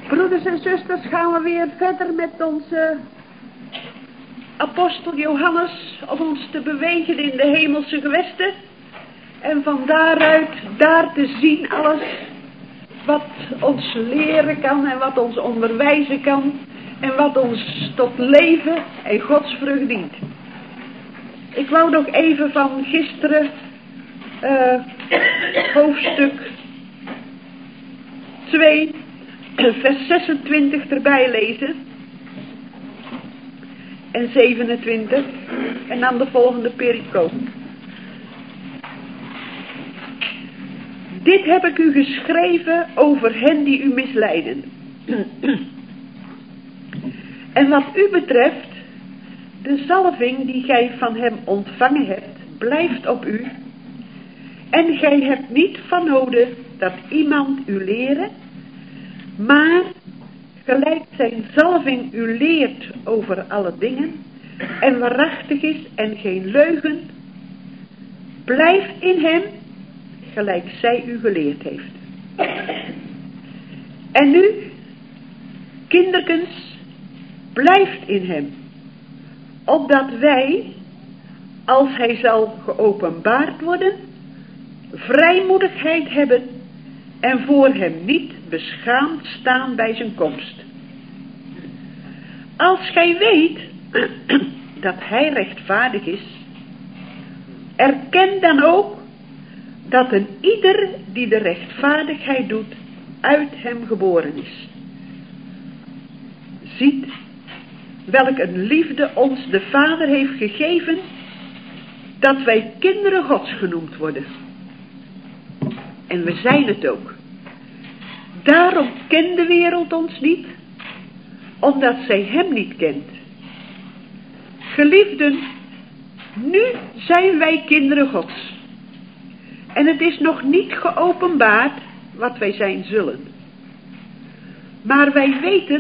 Broeders en zusters, gaan we weer verder met onze apostel Johannes om ons te bewegen in de hemelse gewesten. En van daaruit daar te zien alles wat ons leren kan en wat ons onderwijzen kan. En wat ons tot leven en godsvrucht dient. Ik wou nog even van gisteren hoofdstuk 2 vers 26 erbij lezen. En 27. En dan de volgende pericoop. Dit heb ik u geschreven over hen die u misleiden. En wat u betreft, de zalving die gij van hem ontvangen hebt, blijft op u. En gij hebt niet van noden dat iemand u lere, maar gelijk zijn zalving u leert over alle dingen, en waarachtig is en geen leugen, blijft in hem, gelijk zij u geleerd heeft. En nu, kinderkens, blijft in hem, opdat wij, als hij zal geopenbaard worden, vrijmoedigheid hebben en voor hem niet beschaamd staan bij zijn komst. Als gij weet dat hij rechtvaardig is, erken dan ook dat een ieder die de rechtvaardigheid doet, uit hem geboren is. Ziet welk een liefde ons de Vader heeft gegeven, dat wij kinderen Gods genoemd worden. En we zijn het ook. Daarom kent de wereld ons niet, omdat zij hem niet kent. Geliefden, nu zijn wij kinderen Gods. En het is nog niet geopenbaard wat wij zijn zullen. Maar wij weten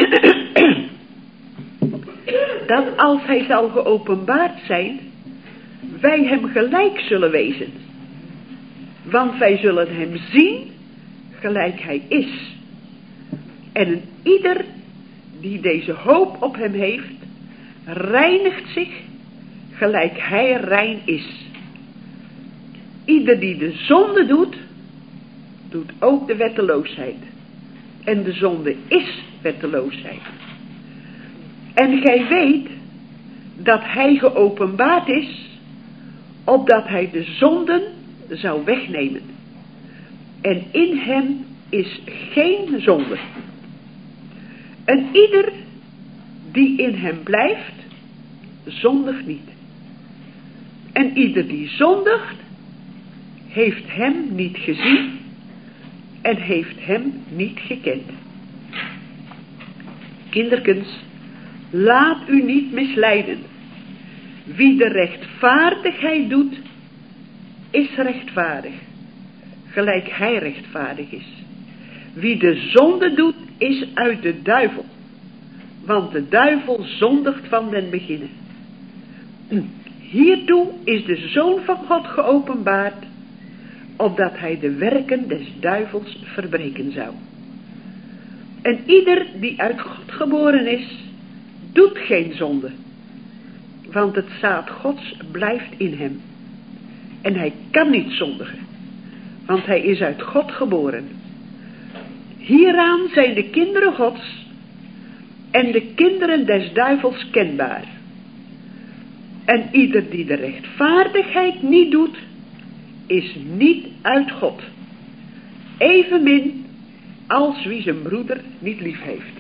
dat als hij zal geopenbaard zijn, wij hem gelijk zullen wezen. Want wij zullen hem zien gelijk hij is. En een ieder die deze hoop op hem heeft, reinigt zich gelijk hij rein is. Ieder die de zonde doet, doet ook de wetteloosheid. En de zonde is wetteloosheid. En gij weet dat hij geopenbaard is, opdat hij de zonden zou wegnemen. En in hem is geen zonde. En ieder die in hem blijft, zondigt niet. En ieder die zondigt, heeft hem niet gezien en heeft hem niet gekend. Kinderkens, laat u niet misleiden. Wie de rechtvaardigheid doet, is rechtvaardig, gelijk hij rechtvaardig is. Wie de zonde doet, is uit de duivel, want de duivel zondigt van den beginne. Hiertoe is de Zoon van God geopenbaard, opdat hij de werken des duivels verbreken zou. En ieder die uit God geboren is, doet geen zonde, want het zaad Gods blijft in hem. En hij kan niet zondigen, want hij is uit God geboren. Hieraan zijn de kinderen Gods en de kinderen des duivels kenbaar. En ieder die de rechtvaardigheid niet doet, is niet uit God. Evenmin als wie zijn broeder niet lief heeft.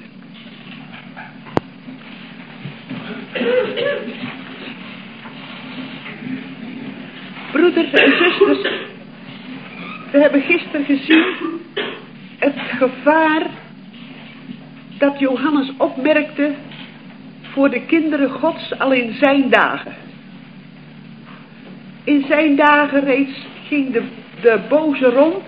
Broeders en zusters, we hebben gisteren gezien het gevaar dat Johannes opmerkte voor de kinderen Gods al in zijn dagen. In zijn dagen reeds ging de boze rond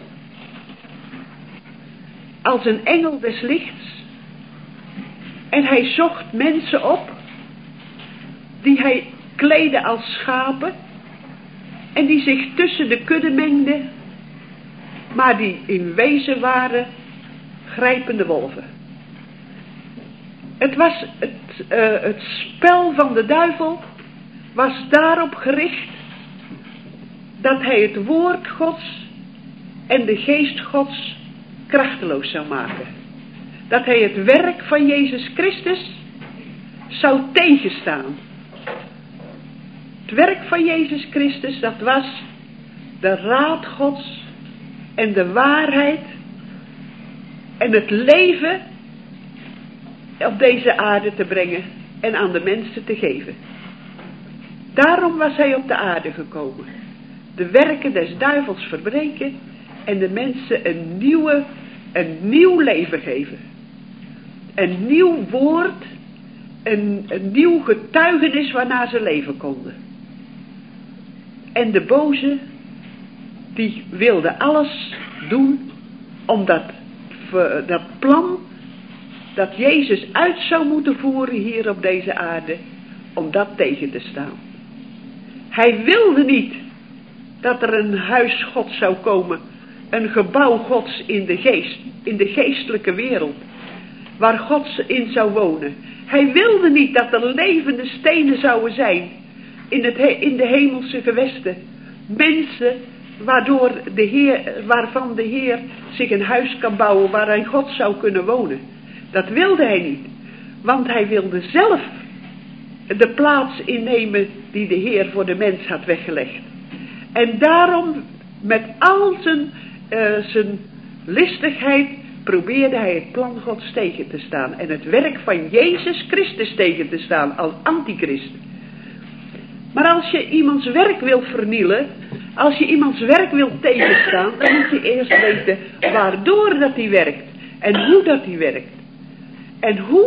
als een engel des lichts en hij zocht mensen op die hij kleedde als schapen en die zich tussen de kudde mengden, maar die in wezen waren grijpende wolven. Het was het spel van de duivel was daarop gericht dat hij het woord Gods en de geest Gods krachteloos zou maken. Dat hij het werk van Jezus Christus zou tegenstaan. Het werk van Jezus Christus, dat was de raad Gods en de waarheid en het leven op deze aarde te brengen en aan de mensen te geven. Daarom was hij op de aarde gekomen. De werken des duivels verbreken en de mensen een nieuw leven geven. Een nieuw woord, een nieuw getuigenis waarna ze leven konden. En de boze, die wilde alles doen om dat plan dat Jezus uit zou moeten voeren hier op deze aarde, om dat tegen te staan. Hij wilde niet dat er een huis Gods zou komen, een gebouw Gods in de geestelijke wereld, waar God in zou wonen. Hij wilde niet dat er levende stenen zouden zijn in de hemelse gewesten. Mensen waarvan de Heer zich een huis kan bouwen waarin God zou kunnen wonen. Dat wilde hij niet, want hij wilde zelf de plaats innemen die de Heer voor de mens had weggelegd. En daarom met al zijn listigheid probeerde hij het plan Gods tegen te staan en het werk van Jezus Christus tegen te staan als antichrist. Maar als je iemands werk wil vernielen, als je iemands werk wil tegenstaan, dan moet je eerst weten waardoor dat hij werkt en hoe dat hij werkt. En hoe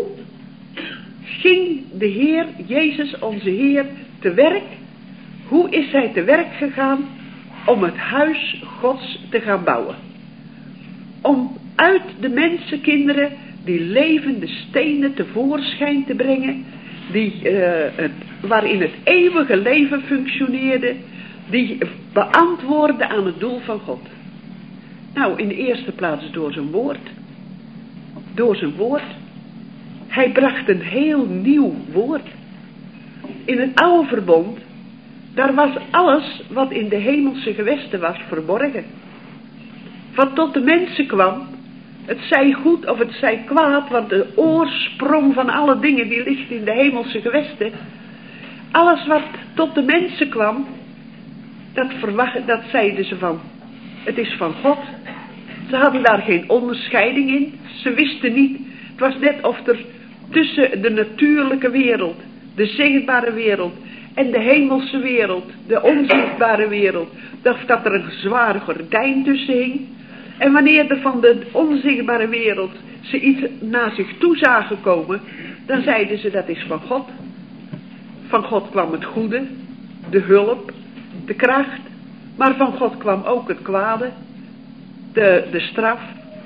ging de Heer, Jezus onze Heer, te werk? Hoe is hij te werk gegaan om het huis Gods te gaan bouwen? Om uit de mensenkinderen die levende stenen tevoorschijn te brengen, waarin het eeuwige leven functioneerde, die beantwoordde aan het doel van God. Nou, in de eerste plaats door zijn woord. Door zijn woord. Hij bracht een heel nieuw woord. In het oude verbond, daar was alles wat in de hemelse gewesten was verborgen. Wat tot de mensen kwam, het zij goed of het zij kwaad, want de oorsprong van alle dingen die ligt in de hemelse gewesten. Alles wat tot de mensen kwam, dat zeiden ze van, het is van God. Ze hadden daar geen onderscheiding in. Ze wisten niet, het was net of er tussen de natuurlijke wereld, de zichtbare wereld en de hemelse wereld, de onzichtbare wereld, dat er een zware gordijn tussen hing. En wanneer er van de onzichtbare wereld ze iets naar zich toe zagen komen, dan zeiden ze dat is van God. Van God kwam het goede, de hulp, de kracht, maar van God kwam ook het kwade, de straf,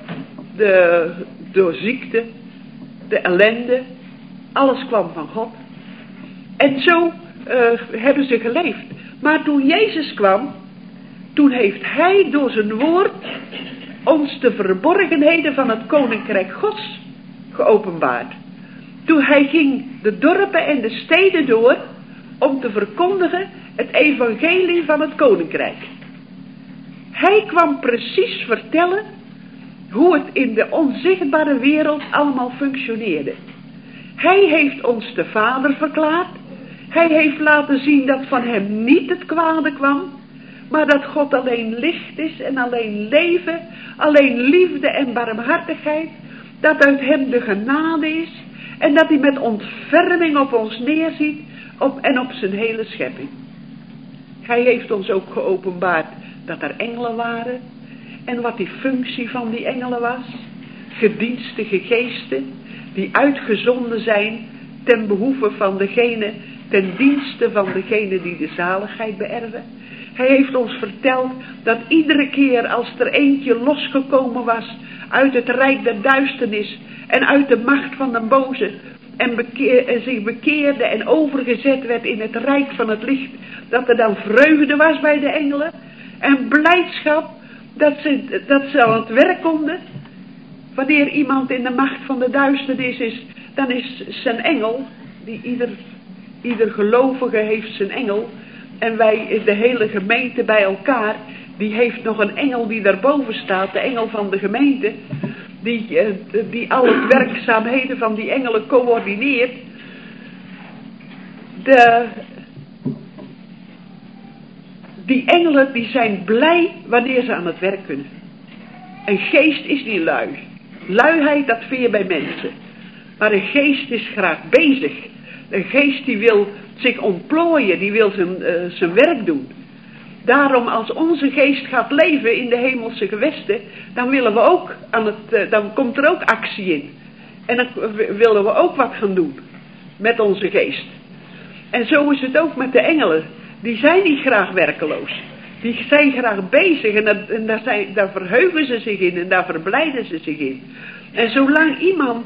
de ziekte, de ellende, alles kwam van God. En zo hebben ze geleefd. Maar toen Jezus kwam, toen heeft hij door zijn woord ons de verborgenheden van het koninkrijk Gods geopenbaard. Toen hij ging de dorpen en de steden door om te verkondigen het evangelie van het koninkrijk. Hij kwam precies vertellen hoe het in de onzichtbare wereld allemaal functioneerde. Hij heeft ons de Vader verklaard. Hij heeft laten zien dat van hem niet het kwade kwam, maar dat God alleen licht is en alleen leven, alleen liefde en barmhartigheid, dat uit hem de genade is en dat hij met ontferming op ons neerziet en op zijn hele schepping. Hij heeft ons ook geopenbaard dat er engelen waren en wat die functie van die engelen was. Gedienstige geesten die uitgezonden zijn ten behoeve van degene, ten dienste van degene die de zaligheid beërven. Hij heeft ons verteld dat iedere keer als er eentje losgekomen was uit het rijk der duisternis en uit de macht van de boze en zich bekeerde en overgezet werd in het rijk van het licht, dat er dan vreugde was bij de engelen en blijdschap dat ze aan het werk konden. Wanneer iemand in de macht van de duisternis is, dan is zijn engel, die ieder gelovige heeft zijn engel, en wij, de hele gemeente bij elkaar, die heeft nog een engel die daarboven staat, de engel van de gemeente, die alle werkzaamheden van die engelen coördineert. Die engelen die zijn blij wanneer ze aan het werk kunnen. Een geest is niet lui. Luiheid, dat vind je bij mensen. Maar een geest is graag bezig. Een geest die wil zich ontplooien, die wil zijn werk doen. Daarom als onze geest gaat leven in de hemelse gewesten, dan willen we ook dan komt er ook actie in. En dan willen we ook wat gaan doen met onze geest. En zo is het ook met de engelen. Die zijn niet graag werkeloos. Die zijn graag bezig en daar verheugen ze zich in en daar verblijden ze zich in. En zolang iemand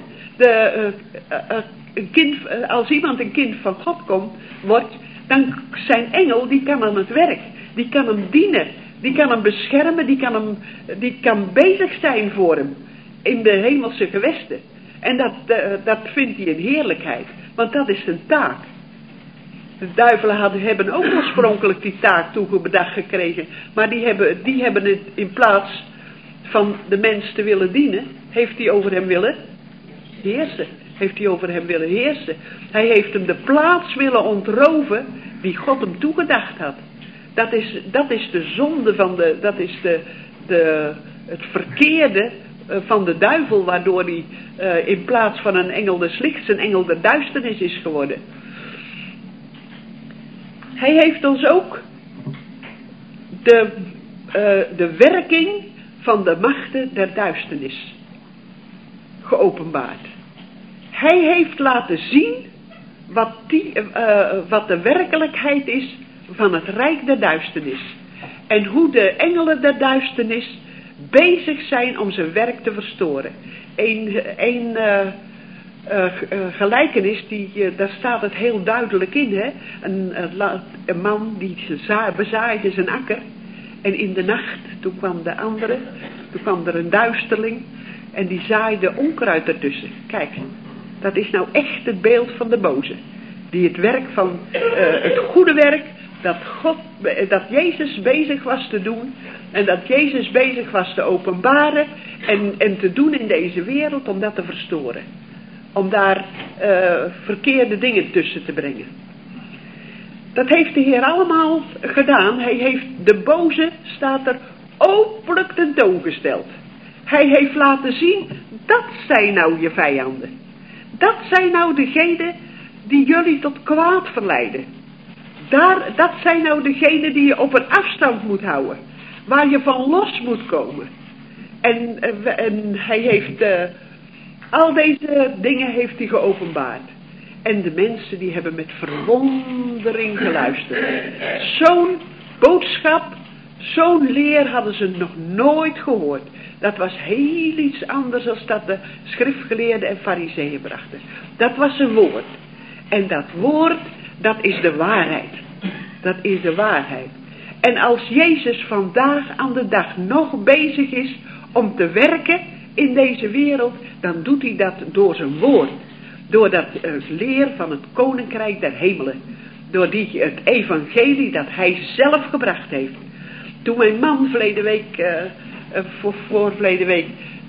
als iemand een kind van God wordt, dan zijn engel, die kan aan het werk. Die kan hem dienen. Die kan hem beschermen. Die kan bezig zijn voor hem. In de hemelse gewesten. En dat vindt hij een heerlijkheid. Want dat is zijn taak. De duivelen hebben ook oorspronkelijk die taak toegebedacht gekregen. Maar die hebben het in plaats van de mens te willen dienen, heeft hij over hem willen heersen. Hij heeft hem de plaats willen ontroven die God hem toegedacht had. Dat is de zonde dat is het verkeerde van de duivel, waardoor hij in plaats van een engel des lichts een engel der duisternis is geworden. Hij heeft ons ook de werking van de machten der duisternis geopenbaard. Hij heeft laten zien wat de werkelijkheid is van het rijk der duisternis. En hoe de engelen der duisternis bezig zijn om zijn werk te verstoren. Een gelijkenis, daar staat het heel duidelijk in. Hè? Een man die bezaaide zijn akker. En in de nacht, toen kwam er een duisterling. En die zaaide onkruid ertussen. Kijk, dat is nou echt het beeld van de boze. Die het werk van het goede werk, dat Jezus bezig was te doen. En dat Jezus bezig was te openbaren. En te doen in deze wereld om dat te verstoren. Om daar verkeerde dingen tussen te brengen. Dat heeft de Heer allemaal gedaan. Hij heeft de boze, staat er, openlijk tentoongesteld. Hij heeft laten zien, dat zijn nou je vijanden. Dat zijn nou degenen die jullie tot kwaad verleiden. Dat zijn nou degenen die je op een afstand moet houden. Waar je van los moet komen. En hij heeft al deze dingen heeft hij geopenbaard. En de mensen die hebben met verwondering geluisterd. Zo'n boodschap, zo'n leer hadden ze nog nooit gehoord. Dat was heel iets anders dan dat de schriftgeleerden en farizeeën brachten. Dat was een woord. En dat woord, dat is de waarheid. Dat is de waarheid. En als Jezus vandaag aan de dag nog bezig is om te werken in deze wereld, dan doet hij dat door zijn woord. Door dat leer van het koninkrijk der hemelen. Door het evangelie dat hij zelf gebracht heeft. Toen mijn man voorverleden week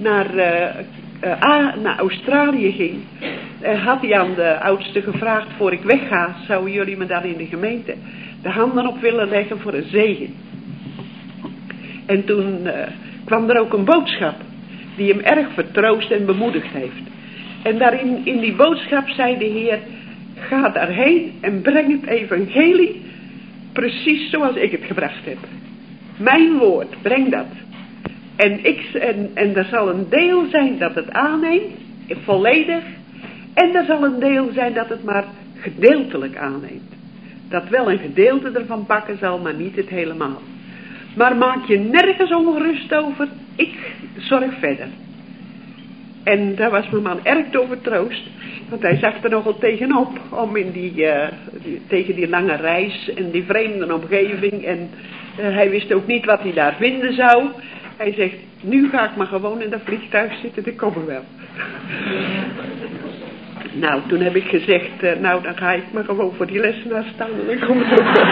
naar Australië ging, had hij aan de oudste gevraagd, voor ik wegga, zouden jullie me daar in de gemeente de handen op willen leggen voor een zegen. En toen kwam er ook een boodschap die hem erg vertroost en bemoedigd heeft. En daarin, in die boodschap zei de Heer, ga daarheen en breng het evangelie precies zoals ik het gebracht heb. Mijn woord, breng dat. En er zal een deel zijn dat het aanneemt, volledig. En er zal een deel zijn dat het maar gedeeltelijk aanneemt. Dat wel een gedeelte ervan pakken zal, maar niet het helemaal. Maar maak je nergens ongerust over, ik zorg verder. En daar was mijn man erg door vertroost. Want hij zag er nogal tegenop. Om tegen die lange reis en die vreemde omgeving. En hij wist ook niet wat hij daar vinden zou. Hij zegt, nu ga ik maar gewoon in dat vliegtuig zitten, dat kom ik wel. Nou, toen heb ik gezegd, nou dan ga ik maar gewoon voor die lessenaar staan en dan komt het ook.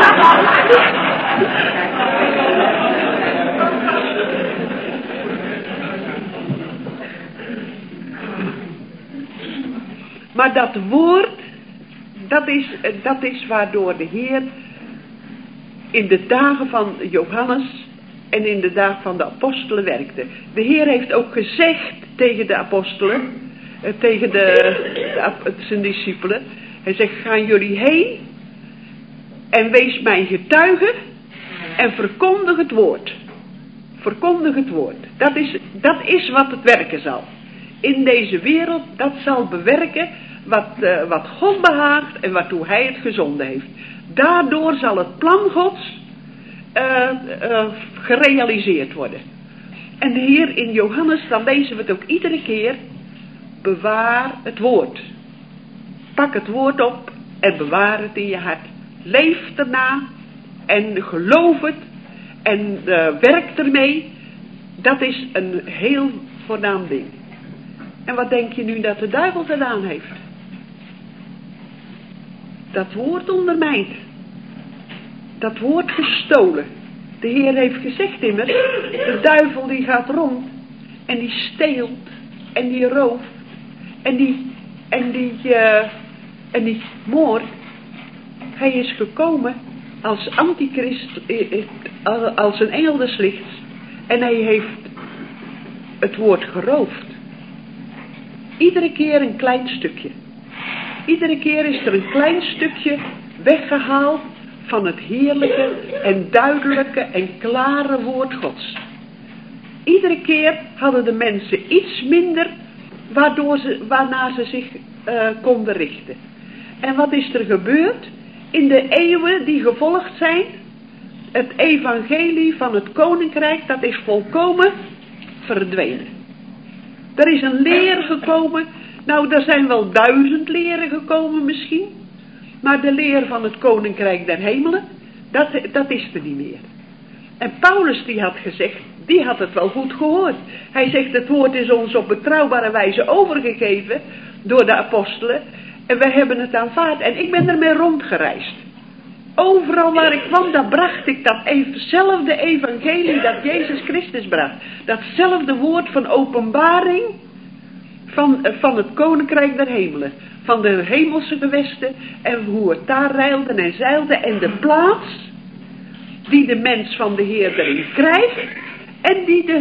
Maar dat woord, dat is waardoor de Heer in de dagen van Johannes en in de dagen van de apostelen werkte. De Heer heeft ook gezegd tegen de apostelen, tegen zijn discipelen. Hij zegt, gaan jullie heen en wees mijn getuige en verkondig het woord. Verkondig het woord. Dat is wat het werken zal. In deze wereld, dat zal bewerken wat God behaagt en waartoe hij het gezonden heeft. Daardoor zal het plan Gods gerealiseerd worden. En de Heer in Johannes, dan lezen we het ook iedere keer, bewaar het woord. Pak het woord op en bewaar het in je hart. Leef erna en geloof het en werk ermee. Dat is een heel voornaam ding. En wat denk je nu dat de duivel gedaan heeft? Dat woord ondermijnt. Dat woord gestolen. De Heer heeft gezegd immers, de duivel die gaat rond en die steelt en die rooft en die moordt. Hij is gekomen als antichrist, als een engel des lichts en hij heeft het woord geroofd. Iedere keer een klein stukje. Iedere keer is er een klein stukje weggehaald van het heerlijke en duidelijke en klare woord Gods. Iedere keer hadden de mensen iets minder waarnaar ze zich konden richten. En wat is er gebeurd? In de eeuwen die gevolgd zijn, het evangelie van het koninkrijk, dat is volkomen verdwenen. Er is een leer gekomen, nou er zijn wel 1000 leren gekomen misschien, maar de leer van het koninkrijk der hemelen, dat is er niet meer. En Paulus die had gezegd, die had het wel goed gehoord. Hij zegt, het woord is ons op betrouwbare wijze overgegeven door de apostelen en wij hebben het aanvaard en ik ben ermee rondgereisd. Overal waar ik kwam, daar bracht ik datzelfde evangelie dat Jezus Christus bracht. Datzelfde woord van openbaring van het koninkrijk der hemelen. Van de hemelse gewesten en hoe het daar reilde en zeilde. En de plaats die de mens van de Heer erin krijgt. En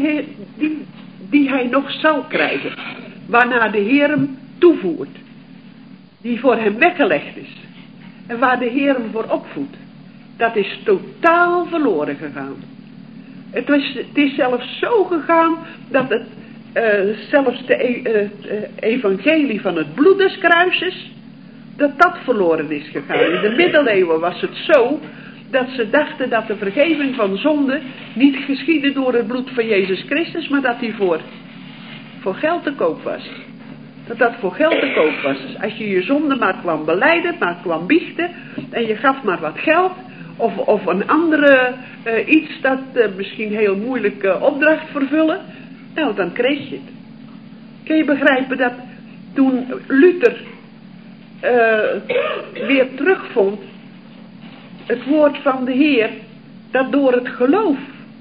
die hij nog zal krijgen. Waarna de Heer hem toevoert. Die voor hem weggelegd is. En waar de Heer hem voor opvoedt. Dat is totaal verloren gegaan. Het is zelfs zo gegaan dat het zelfs het evangelie van het bloed des kruises, dat verloren is gegaan. In de middeleeuwen was het zo dat ze dachten dat de vergeving van zonde niet geschiedde door het bloed van Jezus Christus, maar dat die voor geld te koop was. Dat voor geld te koop was. Dus als je je zonde maar kwam belijden, maar kwam biechten en je gaf maar wat geld of een andere iets dat misschien heel moeilijk opdracht vervullen, nou dan kreeg je het. Kun je begrijpen dat toen Luther weer terugvond het woord van de Heer, dat door het geloof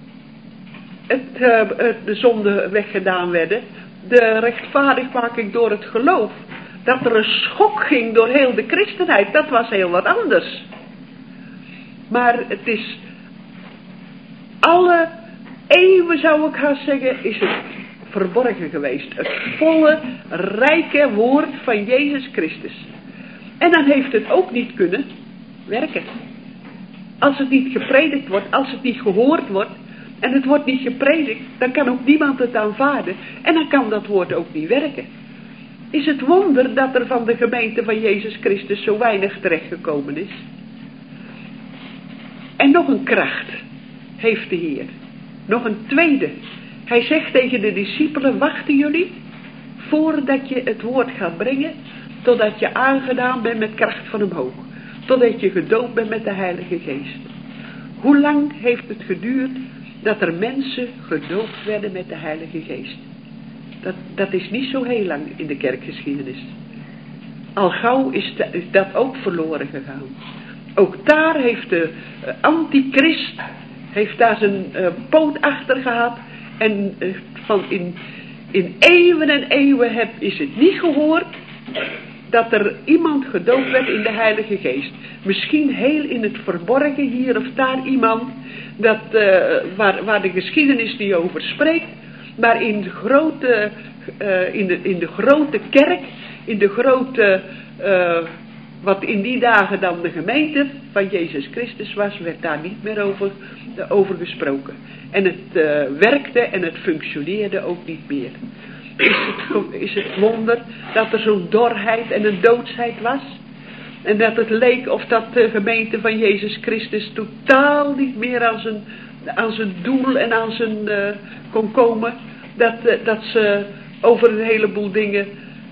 de zonde weggedaan werden, de rechtvaardigmaking door het geloof, dat er een schok ging door heel de christenheid, dat was heel wat anders. Maar het is alle eeuwen, zou ik haast zeggen, is het verborgen geweest. Het volle, rijke woord van Jezus Christus. En dan heeft het ook niet kunnen werken. Als het niet gepredikt wordt, als het niet gehoord wordt, en het wordt niet gepredikt, dan kan ook niemand het aanvaarden. En dan kan dat woord ook niet werken. Is het wonder dat er van de gemeente van Jezus Christus zo weinig terechtgekomen is? En nog een kracht heeft de Heer. Nog een tweede. Hij zegt tegen de discipelen, wachten jullie voordat je het woord gaat brengen, totdat je aangedaan bent met kracht van omhoog. Totdat je gedoopt bent met de Heilige Geest. Hoe lang heeft het geduurd dat er mensen gedoopt werden met de Heilige Geest? Dat is niet zo heel lang in de kerkgeschiedenis. Al gauw is dat ook verloren gegaan. Ook daar heeft de antichrist heeft daar zijn poot achter gehad. En in eeuwen en eeuwen is het niet gehoord dat er iemand gedoopt werd in de Heilige Geest. Misschien heel in het verborgen hier of daar iemand waar de geschiedenis niet over spreekt. Maar in de grote, in de grote kerk, in de grote, wat in die dagen dan de gemeente van Jezus Christus was, werd daar niet meer over gesproken. En het werkte en het functioneerde ook niet meer. Is het wonder dat er zo'n dorheid en een doodsheid was? En dat het leek of dat de gemeente van Jezus Christus totaal niet meer aan zijn doel en aan zijn kon komen. Dat ze over een heleboel dingen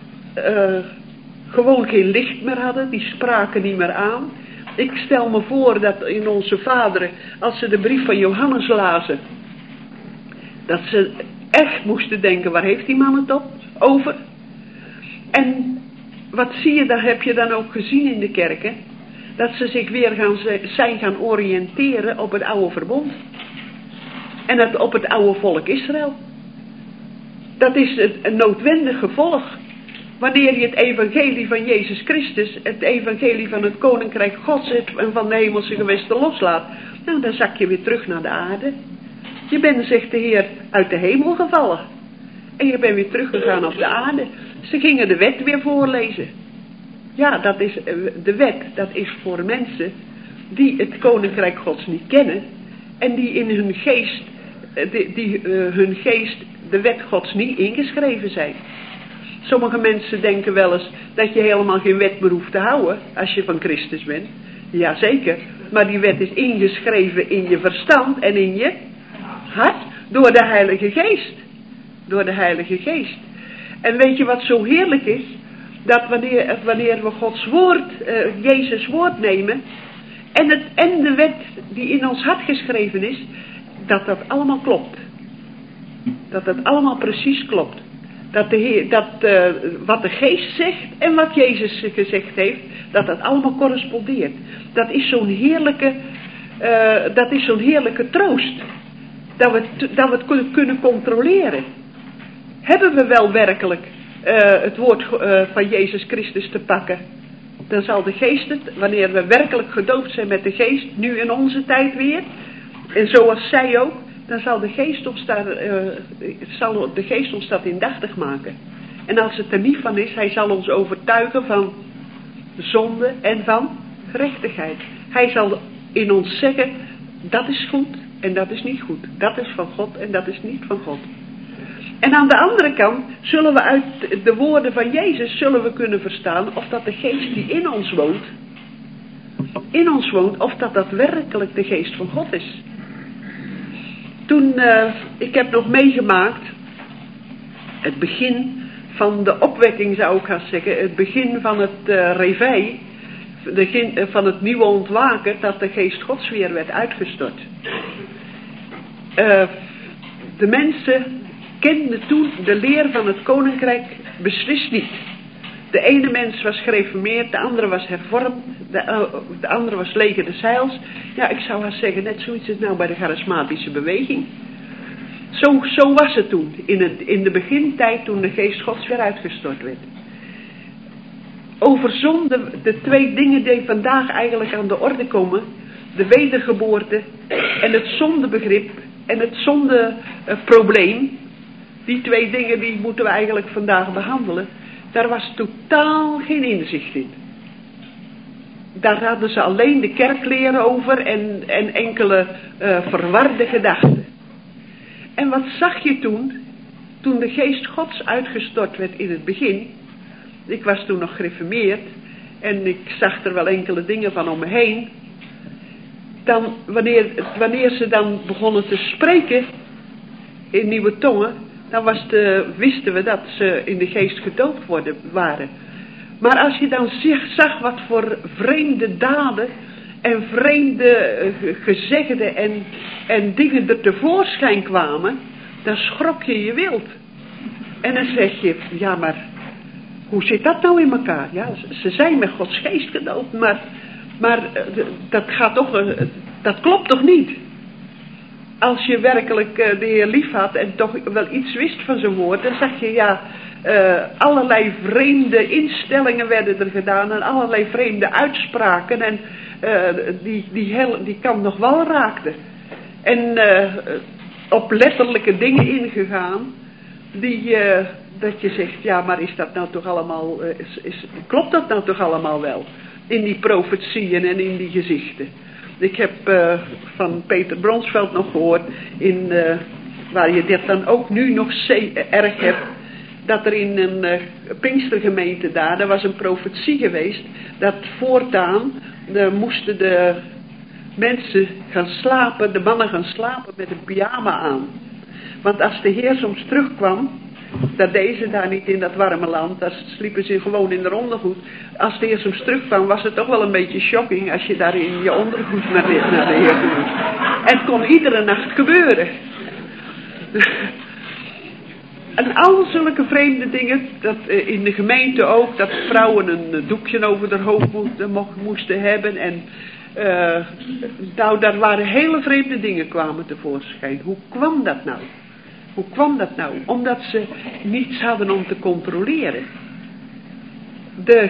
gewoon geen licht meer hadden. Die spraken niet meer aan. Ik stel me voor dat in onze vaderen, als ze de brief van Johannes lazen, dat ze echt moesten denken, waar heeft die man het over? En wat zie je, dat heb je dan ook gezien in de kerken, dat ze zich weer zijn gaan oriënteren op het oude verbond. En op het oude volk Israël. Dat is een noodwendig gevolg. Wanneer je het evangelie van Jezus Christus, het evangelie van het koninkrijk Gods en van de hemelse gewesten loslaat, nou dan zak je weer terug naar de aarde. Je bent, zegt de Heer, uit de hemel gevallen. En je bent weer teruggegaan op de aarde. Ze gingen de wet weer voorlezen. Ja, dat is de wet, dat is voor mensen die het koninkrijk Gods niet kennen en die in hun geest, hun geest de wet Gods niet ingeschreven zijn. Sommige mensen denken wel eens dat je helemaal geen wet meer hoeft te houden als je van Christus bent. Jazeker, maar die wet is ingeschreven in je verstand en in je hart door de Heilige Geest. Door de Heilige Geest. En weet je wat zo heerlijk is? Dat wanneer we Gods woord, Jezus woord nemen en de wet die in ons hart geschreven is, dat allemaal klopt. Dat het allemaal precies klopt. Wat de Geest zegt en wat Jezus gezegd heeft, dat allemaal correspondeert. Dat is zo'n heerlijke troost. Dat we het kunnen controleren. Hebben we wel werkelijk het woord van Jezus Christus te pakken? Dan zal de Geest het, wanneer we werkelijk gedoopt zijn met de Geest, nu in onze tijd weer, en zoals zij ook, dan zal de Geest ons dat indachtig maken. En als het er niet van is, hij zal ons overtuigen van zonde en van gerechtigheid. Hij zal in ons zeggen, dat is goed en dat is niet goed. Dat is van God en dat is niet van God. En aan de andere kant zullen we uit de woorden van Jezus kunnen verstaan of dat de Geest die in ons woont, of dat werkelijk de Geest van God is. Ik heb nog meegemaakt, het begin van de opwekking zou ik gaan zeggen, het begin van het réveil, van het nieuwe ontwaken, dat de Geest Gods weer werd uitgestort. De mensen kenden toen de leer van het koninkrijk beslist niet. De ene mens was gereformeerd, de andere was hervormd, de andere was leger des heils. Ja, ik zou haast zeggen, net zoiets is nou bij de charismatische beweging. Zo was het toen, in de begintijd toen de Geest Gods weer uitgestort werd. Over zonde, de twee dingen die vandaag eigenlijk aan de orde komen, de wedergeboorte en het zondebegrip en het zondeprobleem, die twee dingen die moeten we eigenlijk vandaag behandelen. Daar was totaal geen inzicht in. Daar hadden ze alleen de kerkleer over en enkele verwarde gedachten. En wat zag je toen de Geest Gods uitgestort werd in het begin? Ik was toen nog gereformeerd en ik zag er wel enkele dingen van om me heen. Dan, wanneer ze dan begonnen te spreken in nieuwe tongen, dan wisten we dat ze in de Geest gedoopt waren. Maar als je dan zag wat voor vreemde daden en vreemde gezegden en dingen er tevoorschijn kwamen, dan schrok je wild. En dan zeg je, ja maar, hoe zit dat nou in elkaar? Ja, ze zijn met Gods geest gedoopt, maar dat gaat toch, dat klopt toch niet? Als je werkelijk de Heer lief had en toch wel iets wist van zijn woord, dan zeg je ja, allerlei vreemde instellingen werden er gedaan en allerlei vreemde uitspraken en die kan nog wel raakten. En op letterlijke dingen ingegaan dat je zegt, ja, maar is dat nou toch allemaal, klopt dat nou toch allemaal wel? In die profetieën en in die gezichten. Ik heb van Peter Bronsveld nog gehoord, waar je dit dan ook nu nog erg hebt, dat er in een Pinkstergemeente daar was een profetie geweest, dat voortaan moesten de mensen gaan slapen, de mannen gaan slapen met een pyjama aan. Want als de Heer soms terugkwam, dat deden ze daar niet in dat warme land, daar sliepen ze gewoon in de ondergoed. Als de Heer soms terugkwam, was het toch wel een beetje shocking als je daar in je ondergoed naar de Heer ging. En het kon iedere nacht gebeuren. En al zulke vreemde dingen, dat in de gemeente ook, dat vrouwen een doekje over haar hoofd moesten hebben. En daar waren hele vreemde dingen kwamen tevoorschijn. Hoe kwam dat nou? Hoe kwam dat nou? Omdat ze niets hadden om te controleren. De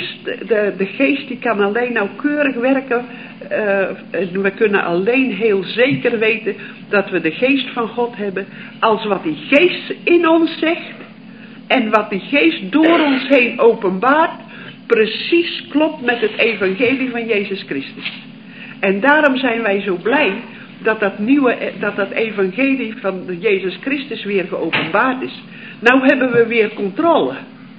geest die kan alleen nauwkeurig werken. We kunnen alleen heel zeker weten dat we de geest van God hebben. Als wat die geest in ons zegt. En wat die geest door ons heen openbaart. Precies klopt met het evangelie van Jezus Christus. En daarom zijn wij zo blij dat evangelie van Jezus Christus weer geopenbaard is. Nou hebben we weer controle.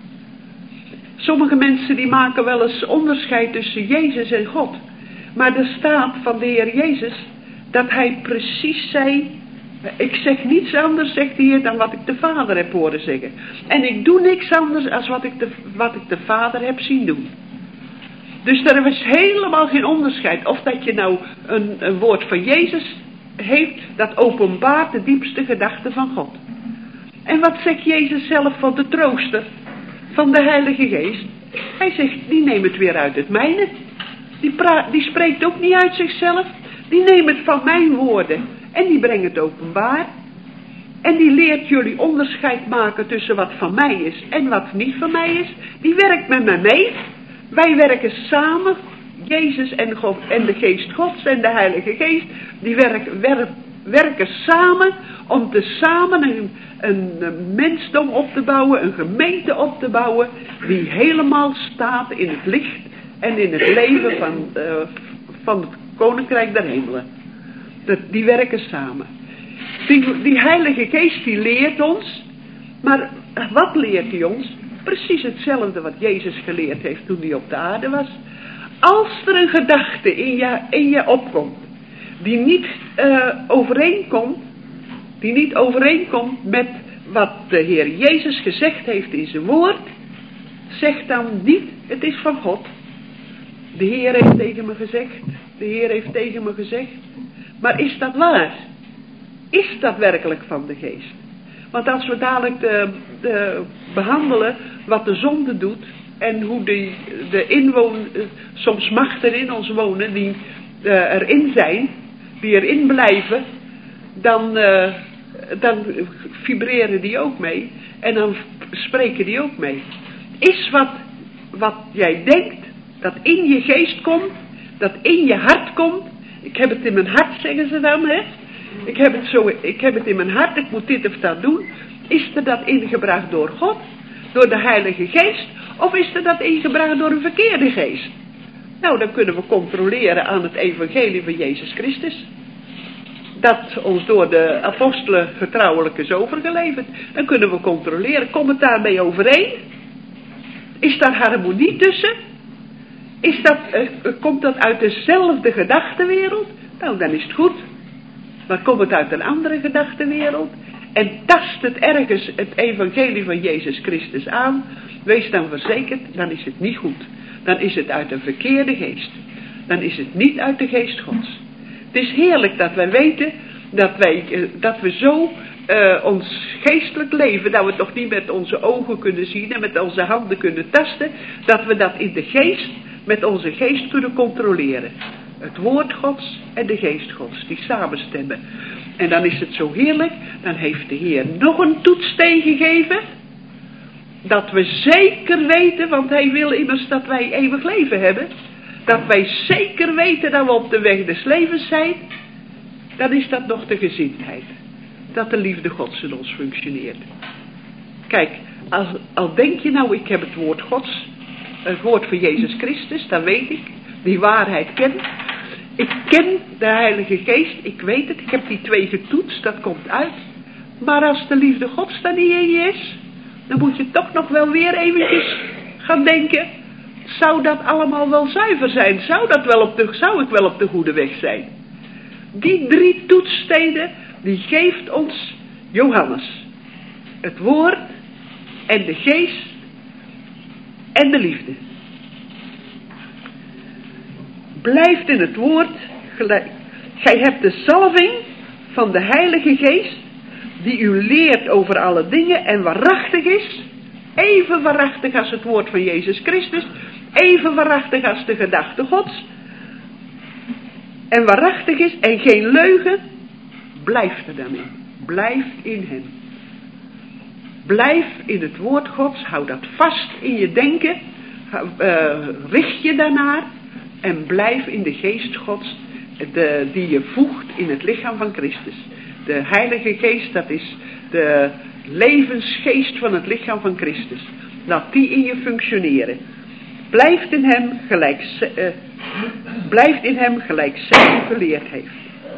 Sommige mensen die maken wel eens onderscheid tussen Jezus en God. Maar er staat van de Heer Jezus dat hij precies zei, ik zeg niets anders, zegt de Heer, dan wat ik de Vader heb horen zeggen. En ik doe niks anders als wat ik de Vader heb zien doen. Dus er is helemaal geen onderscheid. Of dat je nou een woord van Jezus heeft, dat openbaart de diepste gedachten van God. En wat zegt Jezus zelf van de trooster, van de Heilige Geest? Hij zegt, die neemt het weer uit het mijne. Die spreekt ook niet uit zichzelf. Die neemt het van mijn woorden en die brengt het openbaar. En die leert jullie onderscheid maken tussen wat van mij is en wat niet van mij is. Die werkt met mij mee. Wij werken samen, Jezus en God en de Geest Gods en de Heilige Geest, die werken samen om samen een mensdom op te bouwen, een gemeente op te bouwen, die helemaal staat in het licht en in het leven van het Koninkrijk der Hemelen. Die werken samen. Die Heilige Geest die leert ons, maar wat leert hij ons? Precies hetzelfde wat Jezus geleerd heeft toen hij op de aarde was. Als er een gedachte in je opkomt, die niet overeenkomt met wat de Heer Jezus gezegd heeft in zijn woord, zeg dan niet, het is van God. De Heer heeft tegen me gezegd, de Heer heeft tegen me gezegd. Maar is dat waar? Is dat werkelijk van de Geest? Want als we dadelijk behandelen wat de zonde doet en hoe soms machten in ons wonen die erin zijn, die erin blijven, dan vibreren die ook mee en dan spreken die ook mee. Is wat jij denkt, dat in je geest komt, dat in je hart komt, ik heb het in mijn hart, zeggen ze dan, hè? Ik heb het in mijn hart, ik moet dit of dat doen. Is er dat ingebracht door God, door de Heilige Geest, of is er dat ingebracht door een verkeerde geest? Nou, dan kunnen we controleren aan het evangelie van Jezus Christus. Dat ons door de apostelen getrouwelijk is overgeleverd. Dan kunnen we controleren, komt het daarmee overeen? Is daar harmonie tussen? Komt dat uit dezelfde gedachtenwereld? Nou, dan is het goed. Maar komt het uit een andere gedachtenwereld en tast het ergens het evangelie van Jezus Christus aan, wees dan verzekerd, dan is het niet goed. Dan is het uit een verkeerde geest. Dan is het niet uit de geest Gods. Het is heerlijk dat wij weten dat we zo ons geestelijk leven, dat we het nog niet met onze ogen kunnen zien en met onze handen kunnen tasten, dat we dat in de geest, met onze geest kunnen controleren. Het woord Gods en de geest Gods, die samenstemmen. En dan is het zo heerlijk, dan heeft de Heer nog een toetssteen gegeven, dat we zeker weten, want hij wil immers dat wij eeuwig leven hebben, dat wij zeker weten dat we op de weg des levens zijn, dan is dat nog de gezindheid. Dat de liefde Gods in ons functioneert. Kijk, al denk je nou, ik heb het woord Gods, het woord van Jezus Christus, dat weet ik, die waarheid ken. Ik ken de Heilige Geest, ik weet het, ik heb die 2 getoetst, dat komt uit. Maar als de liefde Gods dan niet in je is, dan moet je toch nog wel weer eventjes gaan denken, zou dat allemaal wel zuiver zijn? Zou ik wel op de goede weg zijn? Die 3 toetssteden, die geeft ons Johannes. Het woord en de geest en de liefde. Blijft in het woord gelijk. Gij hebt de zalving van de Heilige Geest, die u leert over alle dingen en waarachtig is, even waarachtig als het woord van Jezus Christus, even waarachtig als de gedachte Gods, en waarachtig is en geen leugen, blijft er dan in. Blijf in hem. Blijf in het woord Gods, hou dat vast in je denken, richt je daarnaar en blijf in de geest Gods die je voegt in het lichaam van Christus. De Heilige Geest, dat is de levensgeest van het lichaam van Christus. Laat die in je functioneren. Blijft in hem gelijk zij u geleerd heeft.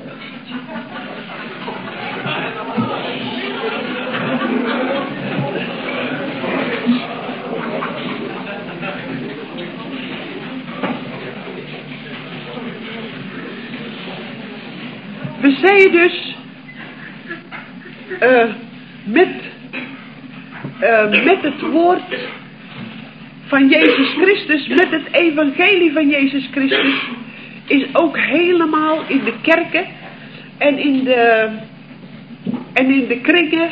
We zeiden dus met het woord van Jezus Christus, met het evangelie van Jezus Christus, is ook helemaal in de kerken en in de kringen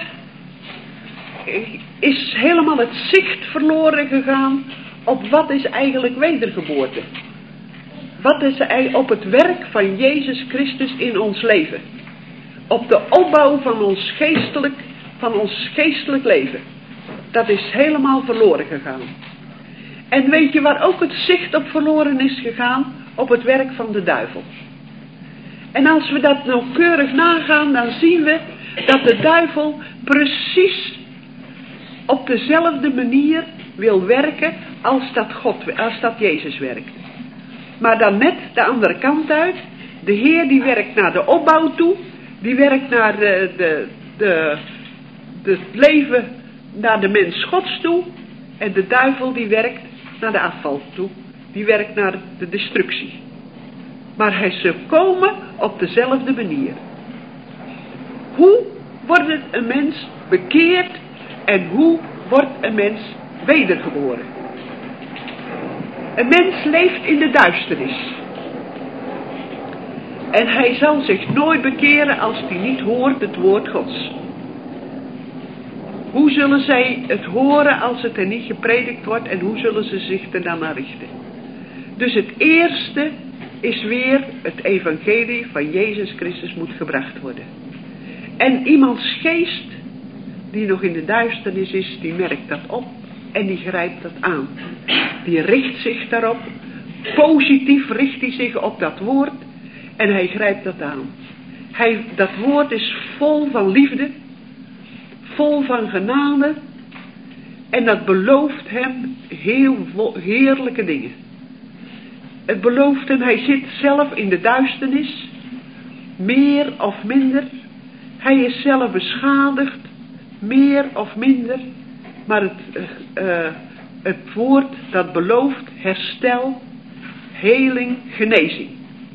is helemaal het zicht verloren gegaan op wat is eigenlijk wedergeboorte. Wat is op het werk van Jezus Christus in ons leven. Op de opbouw van ons geestelijk leven. Dat is helemaal verloren gegaan. En weet je waar ook het zicht op verloren is gegaan? Op het werk van de duivel. En als we dat nauwkeurig nagaan, dan zien we dat de duivel precies op dezelfde manier wil werken als dat Jezus werkt. Maar dan net de andere kant uit. De Heer die werkt naar de opbouw toe. Die werkt naar het leven, naar de mens Gods toe. En de duivel die werkt naar de afval toe. Die werkt naar de destructie. Maar ze komen op dezelfde manier. Hoe wordt een mens bekeerd en hoe wordt een mens wedergeboren? Een mens leeft in de duisternis. En hij zal zich nooit bekeren als hij niet hoort het woord Gods. Hoe zullen zij het horen als het er niet gepredikt wordt en hoe zullen ze zich er dan naar richten? Dus het eerste is weer het evangelie van Jezus Christus moet gebracht worden. En iemands geest die nog in de duisternis is, die merkt dat op en die grijpt dat aan. Die richt zich daarop, positief richt hij zich op dat woord en hij grijpt dat aan. Dat woord is vol van liefde, vol van genade en dat belooft hem heel heerlijke dingen. Het belooft hem, hij zit zelf in de duisternis, meer of minder. Hij is zelf beschadigd, meer of minder. Maar het woord dat belooft herstel, heling, genezing.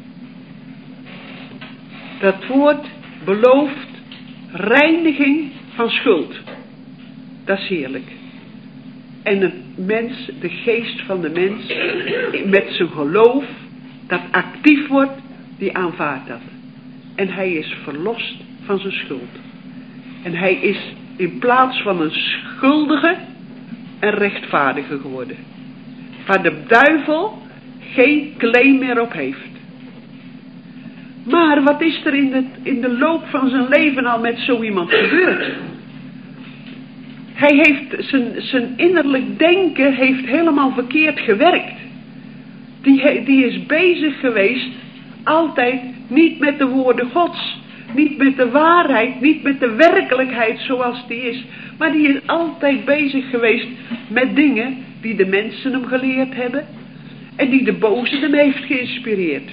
Dat woord belooft reiniging van schuld. Dat is heerlijk. En de geest van de mens, met zijn geloof, dat actief wordt, die aanvaardt dat. En hij is verlost van zijn schuld. En hij is in plaats van een schuldige een rechtvaardige geworden. Waar de duivel geen claim meer op heeft. Maar wat is er in de loop van zijn leven al met zo iemand gebeurd? Hij heeft zijn innerlijk denken heeft helemaal verkeerd gewerkt. Die is bezig geweest, altijd niet met de woorden Gods, niet met de waarheid, niet met de werkelijkheid zoals die is. Maar die is altijd bezig geweest met dingen die de mensen hem geleerd hebben en die de boze hem heeft geïnspireerd.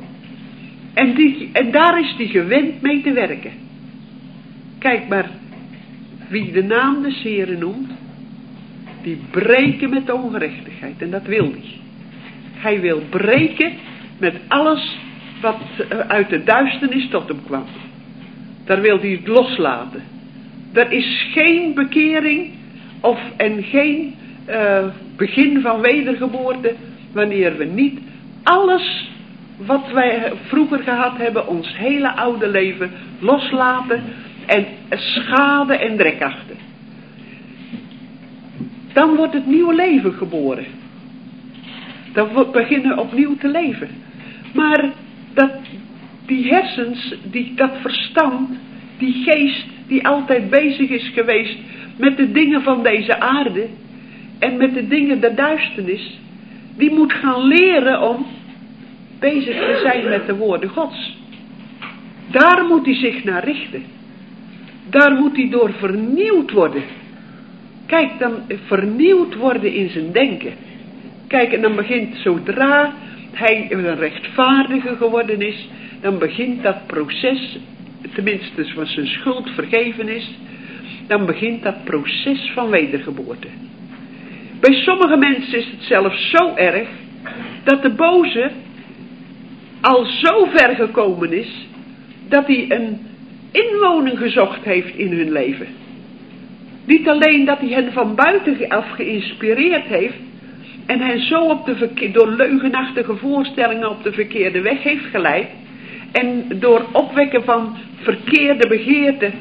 En daar is hij gewend mee te werken. Kijk maar, wie de naam des Heren noemt, die breken met de ongerechtigheid. En dat wil hij. Hij wil breken met alles wat uit de duisternis tot hem kwam. Daar wil hij het loslaten. Er is geen bekering en geen begin van wedergeboorte wanneer we niet alles wat wij vroeger gehad hebben, ons hele oude leven loslaten en schade en drek achten. Dan wordt het nieuwe leven geboren. Dan beginnen we opnieuw te leven. Maar die hersens, dat verstand, die geest die altijd bezig is geweest met de dingen van deze aarde en met de dingen der duisternis, die moet gaan leren om bezig te zijn met de woorden Gods. Daar moet hij zich naar richten. Daar moet hij door vernieuwd worden. Kijk, dan vernieuwd worden in zijn denken. Kijk, en dan begint zodra hij een rechtvaardige geworden is, dan begint dat proces, tenminste van zijn schuld vergeven is, dan begint dat proces van wedergeboorte. Bij sommige mensen is het zelfs zo erg, dat de boze al zo ver gekomen is, dat hij een inwoning gezocht heeft in hun leven. Niet alleen dat hij hen van buitenaf geïnspireerd heeft, en hen zo door leugenachtige voorstellingen op de verkeerde weg heeft geleid, en door opwekken van verkeerde begeerten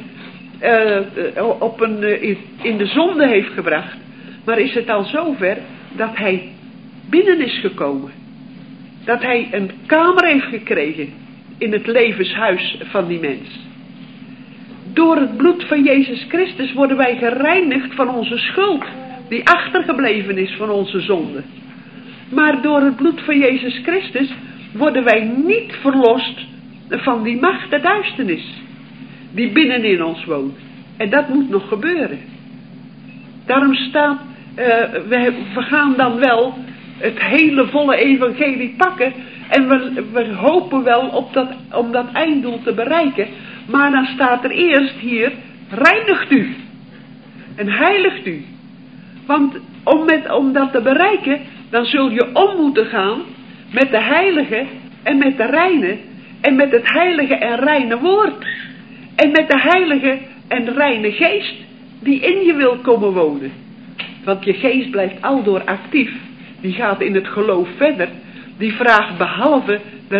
in de zonde heeft gebracht, maar is het al zover dat hij binnen is gekomen. Dat hij een kamer heeft gekregen in het levenshuis van die mens. Door het bloed van Jezus Christus worden wij gereinigd van onze schuld, die achtergebleven is van onze zonde. Maar door het bloed van Jezus Christus worden wij niet verlost van die macht der duisternis, die binnenin ons woont. En dat moet nog gebeuren. Daarom staat, we gaan dan wel het hele volle evangelie pakken en we hopen wel om dat einddoel te bereiken. Maar dan staat er eerst hier, reinigt u en heiligt u. Want om dat te bereiken, dan zul je om moeten gaan met de heilige en met de reine en met het heilige en reine woord. En met de heilige en reine geest die in je wil komen wonen. Want je geest blijft aldoor actief. Die gaat in het geloof verder. Die vraagt behalve de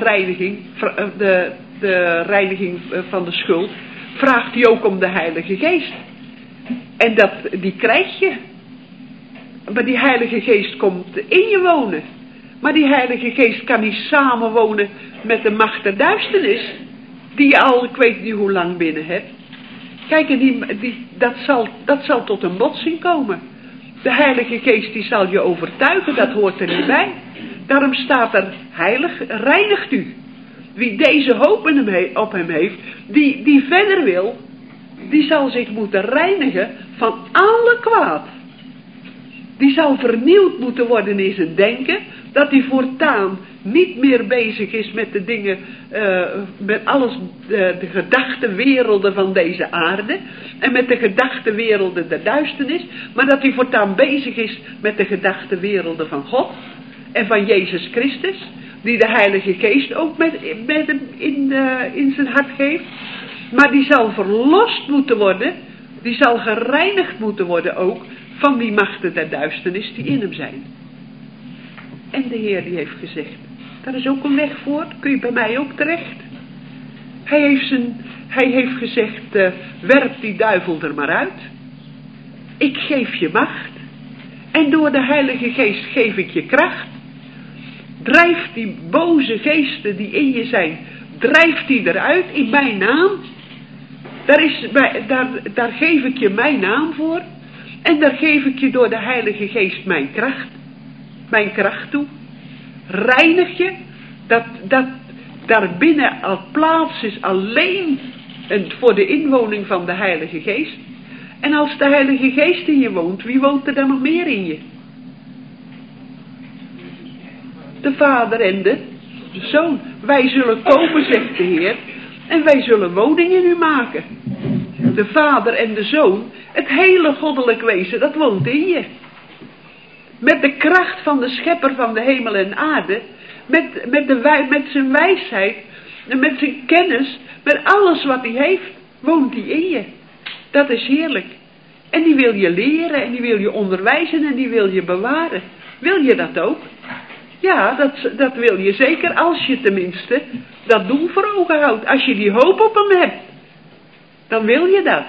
reiniging van de schuld, vraagt hij ook om de Heilige Geest. En die krijg je. Maar die Heilige Geest komt in je wonen. Maar die Heilige Geest kan niet samenwonen met de macht der duisternis, die je al, ik weet niet hoe lang binnen hebt. Kijk, en dat zal tot een botsing komen. De Heilige Geest die zal je overtuigen, dat hoort er niet bij. Daarom staat er, heilig, reinigt u. Wie deze hoop op hem heeft, die verder wil, die zal zich moeten reinigen van alle kwaad. Die zal vernieuwd moeten worden in zijn denken, dat hij voortaan niet meer bezig is met de dingen, met alles, de gedachtenwerelden van deze aarde en met de gedachtenwerelden der duisternis, maar dat hij voortaan bezig is met de gedachtenwerelden van God en van Jezus Christus, die de Heilige Geest ook met hem in zijn hart geeft. Maar die zal verlost moeten worden, die zal gereinigd moeten worden ook van die machten der duisternis die in hem zijn. En de Heer die heeft gezegd, daar is ook een weg voor, kun je bij mij ook terecht. Hij Hij heeft gezegd, werp die duivel er maar uit. Ik geef je macht. En door de Heilige Geest geef ik je kracht. Drijf die boze geesten die in je zijn, drijf die eruit in mijn naam. Daar geef ik je mijn naam voor. En daar geef ik je door de Heilige Geest mijn kracht toe. Reinig je, dat daarbinnen al plaats is alleen voor de inwoning van de Heilige Geest. En als de Heilige Geest in je woont, wie woont er dan nog meer in je? De Vader en de Zoon. Wij zullen komen, zegt de Heer, en wij zullen woning in u maken. De Vader en de Zoon, het hele goddelijk wezen, dat woont in je. Met de kracht van de schepper van de hemel en aarde, met zijn wijsheid, en met zijn kennis, met alles wat hij heeft, woont hij in je. Dat is heerlijk. En die wil je leren, en die wil je onderwijzen, en die wil je bewaren. Wil je dat ook? Ja, dat wil je zeker, als je tenminste dat doel voor ogen houdt. Als je die hoop op hem hebt, dan wil je dat.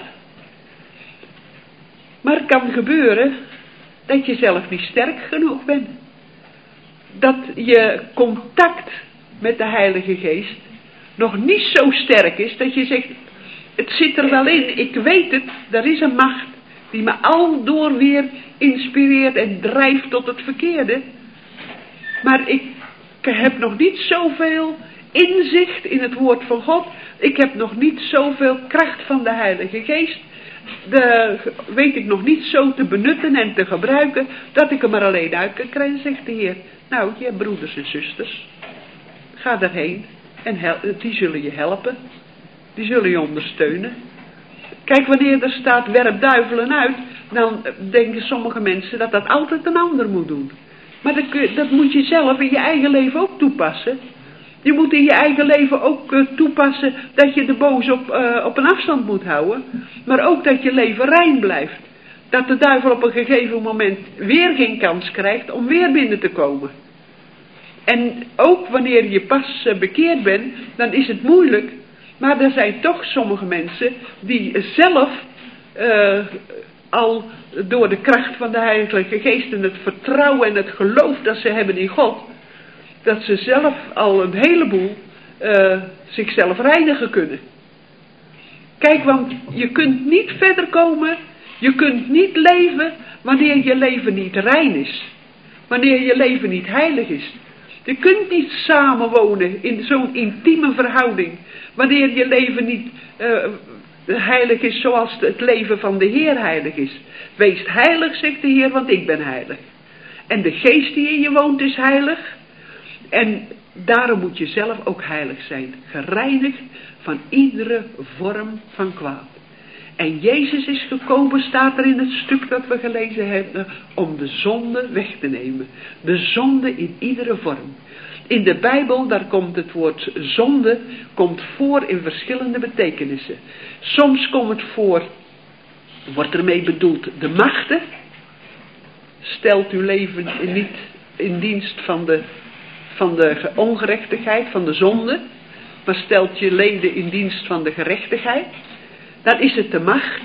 Maar het kan gebeuren dat je zelf niet sterk genoeg bent. Dat je contact met de Heilige Geest nog niet zo sterk is dat je zegt, het zit er wel in, ik weet het, er is een macht die me aldoor weer inspireert en drijft tot het verkeerde. Maar ik heb nog niet zoveel inzicht in het woord van God. Ik heb nog niet zoveel kracht van de Heilige Geest. Weet ik nog niet zo te benutten en te gebruiken, dat ik hem er alleen uit kan krijgen, zegt de Heer. Nou, je hebt broeders en zusters. Ga daarheen en die zullen je helpen. Die zullen je ondersteunen. Kijk, wanneer er staat werp duivelen uit, dan denken sommige mensen dat dat altijd een ander moet doen. Maar dat moet je zelf in je eigen leven ook toepassen. Je moet in je eigen leven ook toepassen dat je de boze op een afstand moet houden. Maar ook dat je leven rein blijft. Dat de duivel op een gegeven moment weer geen kans krijgt om weer binnen te komen. En ook wanneer je pas bekeerd bent, dan is het moeilijk. Maar er zijn toch sommige mensen die zelf al door de kracht van de Heilige Geest en het vertrouwen en het geloof dat ze hebben in God, dat ze zelf al een heleboel zichzelf reinigen kunnen. Kijk, want je kunt niet verder komen, je kunt niet leven wanneer je leven niet rein is. Wanneer je leven niet heilig is. Je kunt niet samenwonen in zo'n intieme verhouding, wanneer je leven niet heilig is zoals het leven van de Heer heilig is. Wees heilig, zegt de Heer, want ik ben heilig. En de geest die in je woont is heilig. En daarom moet je zelf ook heilig zijn. Gereinigd van iedere vorm van kwaad. En Jezus is gekomen, staat er in het stuk dat we gelezen hebben, om de zonde weg te nemen. De zonde in iedere vorm. In de Bijbel, daar komt het woord zonde, komt voor in verschillende betekenissen. Soms komt het voor, wordt ermee bedoeld de machten. Stelt uw leven niet in dienst van de ongerechtigheid, van de zonde, maar stelt je leden in dienst van de gerechtigheid. Dan is het de macht,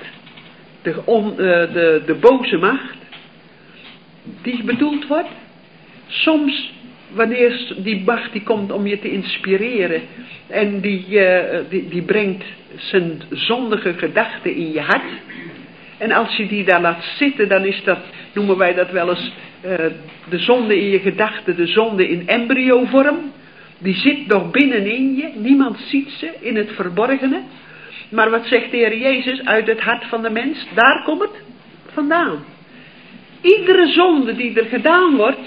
de boze macht, die bedoeld wordt. Soms, wanneer die macht die komt om je te inspireren en die brengt zijn zondige gedachten in je hart. En als je die daar laat zitten, dan is dat, noemen wij dat wel eens, de zonde in je gedachten, de zonde in embryovorm. Die zit nog binnenin je, niemand ziet ze in het verborgene. Maar wat zegt de Heer Jezus? Uit het hart van de mens, daar komt het vandaan. Iedere zonde die er gedaan wordt,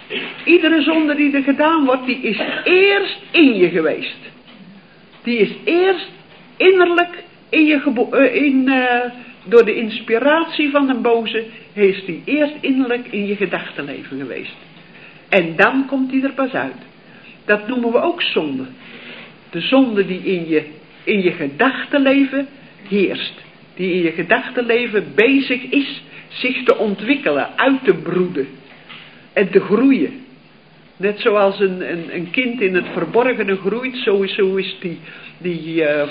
die is eerst in je geweest. Die is eerst innerlijk in je door de inspiratie van een boze, is die eerst innerlijk in je gedachtenleven geweest. En dan komt die er pas uit. Dat noemen we ook zonde. De zonde die in je gedachtenleven heerst. Die in je gedachtenleven bezig is zich te ontwikkelen, uit te broeden en te groeien. Net zoals een kind in het verborgene groeit, zo is die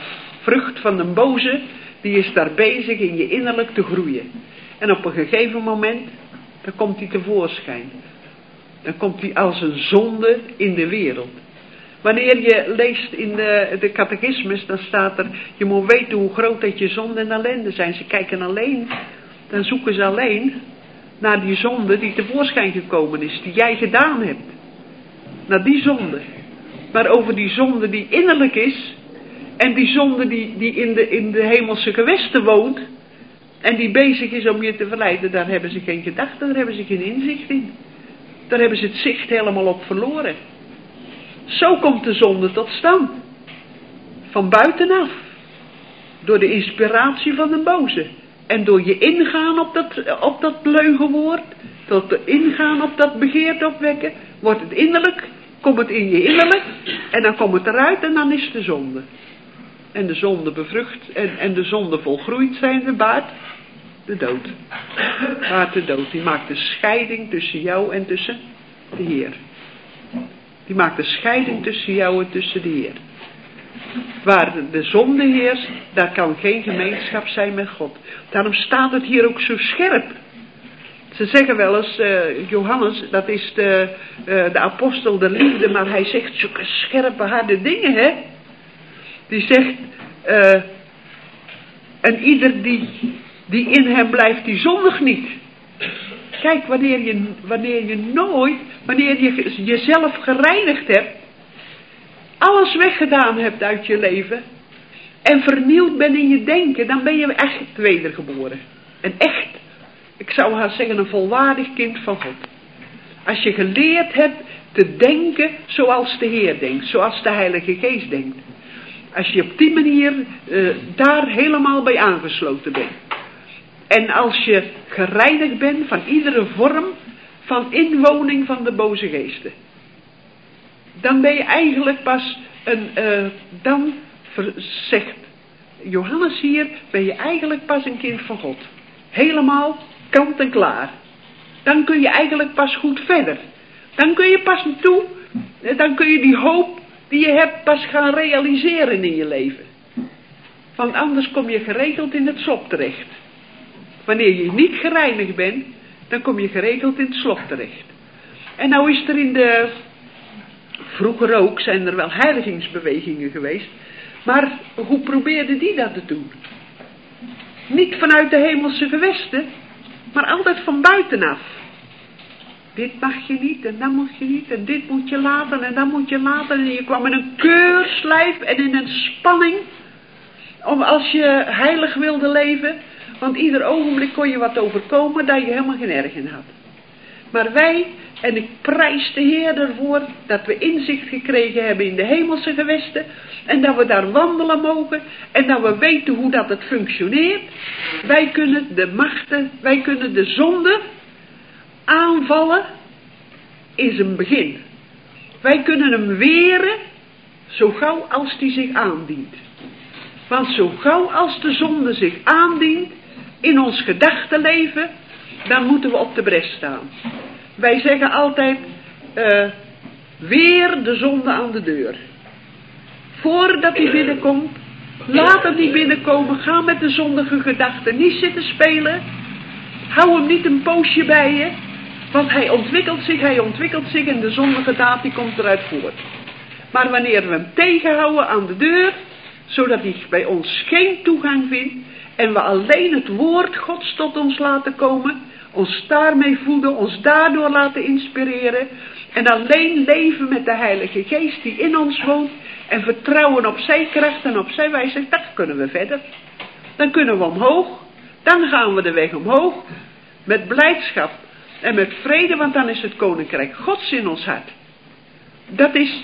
vrucht van de boze, die is daar bezig in je innerlijk te groeien. En op een gegeven moment, dan komt hij tevoorschijn. Dan komt hij als een zonde in de wereld. Wanneer je leest in de catechismus, dan staat er, je moet weten hoe groot dat je zonde en ellende zijn. Ze kijken alleen, dan zoeken ze alleen naar die zonde die tevoorschijn gekomen is, die jij gedaan hebt. Naar die zonde. Maar over die zonde die innerlijk is, en die zonde die in de hemelse gewesten woont, en die bezig is om je te verleiden, daar hebben ze geen gedachte, daar hebben ze geen inzicht in. Daar hebben ze het zicht helemaal op verloren. Zo komt de zonde tot stand. Van buitenaf. Door de inspiratie van de boze. En door je ingaan op dat leugenwoord. Door te ingaan op dat begeerte opwekken. Wordt het innerlijk. Komt het in je innerlijk. En dan komt het eruit en dan is de zonde. En de zonde bevrucht. En de zonde volgroeit zijnde baart de dood. Baart de dood. Die maakt de scheiding tussen jou en tussen de Heer. Die maakt de scheiding tussen jou en tussen de Heer. Waar de zonde heerst, daar kan geen gemeenschap zijn met God. Daarom staat het hier ook zo scherp. Ze zeggen wel eens, Johannes, dat is de apostel der liefde, maar hij zegt zulke scherpe, harde dingen, hè. Die zegt, en ieder die in hem blijft, die zondigt niet. Kijk, wanneer je jezelf gereinigd hebt, alles weggedaan hebt uit je leven, en vernieuwd bent in je denken, dan ben je echt wedergeboren. En echt, ik zou haar zeggen, een volwaardig kind van God. Als je geleerd hebt te denken zoals de Heer denkt, zoals de Heilige Geest denkt. Als je op die manier daar helemaal bij aangesloten bent. En als je gereinigd bent van iedere vorm van inwoning van de boze geesten. Dan ben je eigenlijk pas dan zegt Johannes hier, ben je eigenlijk pas een kind van God. Helemaal kant en klaar. Dan kun je eigenlijk pas goed verder. Dan kun je pas naartoe, dan kun je die hoop die je hebt pas gaan realiseren in je leven. Want anders kom je geregeld in het slop terecht. Wanneer je niet gereinigd bent, dan kom je geregeld in het slop terecht. En nou is er vroeger ook, zijn er wel heiligingsbewegingen geweest, maar hoe probeerden die dat te doen? Niet vanuit de hemelse gewesten, maar altijd van buitenaf. Dit mag je niet en dat moet je niet en dit moet je laten en dat moet je laten. En je kwam in een keurslijf en in een spanning om als je heilig wilde leven, want ieder ogenblik kon je wat overkomen dat je helemaal geen erg in had. Maar wij, en ik prijs de Heer ervoor, dat we inzicht gekregen hebben in de hemelse gewesten, en dat we daar wandelen mogen, en dat we weten hoe dat het functioneert. Wij kunnen de machten, wij kunnen de zonde aanvallen, is een begin. Wij kunnen hem weren, zo gauw als die zich aandient. Want zo gauw als de zonde zich aandient, in ons gedachtenleven, dan moeten we op de bres staan. Wij zeggen altijd, weer de zonde aan de deur. Voordat hij binnenkomt, laat hem niet binnenkomen, ga met de zondige gedachten niet zitten spelen. Hou hem niet een poosje bij je, want hij ontwikkelt zich en de zondige daad die komt eruit voort. Maar wanneer we hem tegenhouden aan de deur, zodat hij bij ons geen toegang vindt, en we alleen het woord Gods tot ons laten komen, ons daarmee voeden, ons daardoor laten inspireren, en alleen leven met de Heilige Geest die in ons woont, en vertrouwen op zijn kracht en op zijn wijsheid, dan kunnen we verder. Dan kunnen we omhoog, dan gaan we de weg omhoog, met blijdschap en met vrede, want dan is het Koninkrijk Gods in ons hart. Dat is,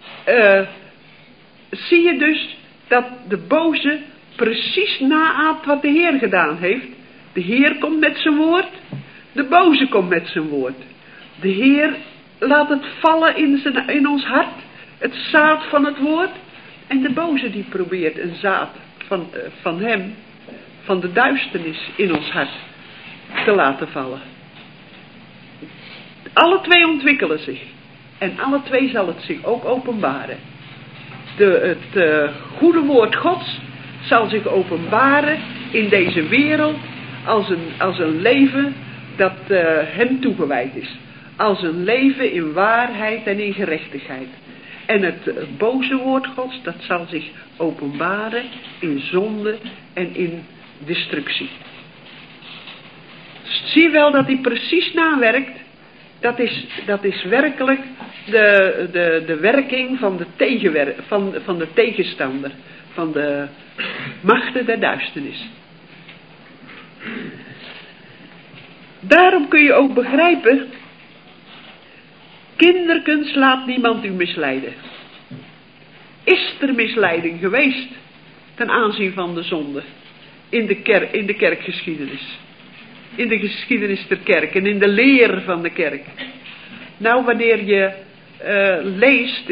zie je dus, dat de boze precies naaapt wat de Heer gedaan heeft. De Heer komt met zijn woord, de boze komt met zijn woord. De Heer laat het vallen in ons hart, het zaad van het woord. En de boze die probeert een zaad van hem, van de duisternis in ons hart te laten vallen. Alle twee ontwikkelen zich. En alle twee zal het zich ook openbaren. Het goede woord Gods, zal zich openbaren in deze wereld als een leven dat hem toegewijd is. Als een leven in waarheid en in gerechtigheid. En het boze woord Gods, dat zal zich openbaren in zonde en in destructie. Zie je wel dat hij precies nawerkt? Dat is werkelijk de werking van van de tegenstander. Van de machten der duisternis. Daarom kun je ook begrijpen, kinderkens, laat niemand u misleiden. Is er misleiding geweest ten aanzien van de zonde in de kerkgeschiedenis? In de geschiedenis der kerk en in de leer van de kerk. Nou, wanneer je leest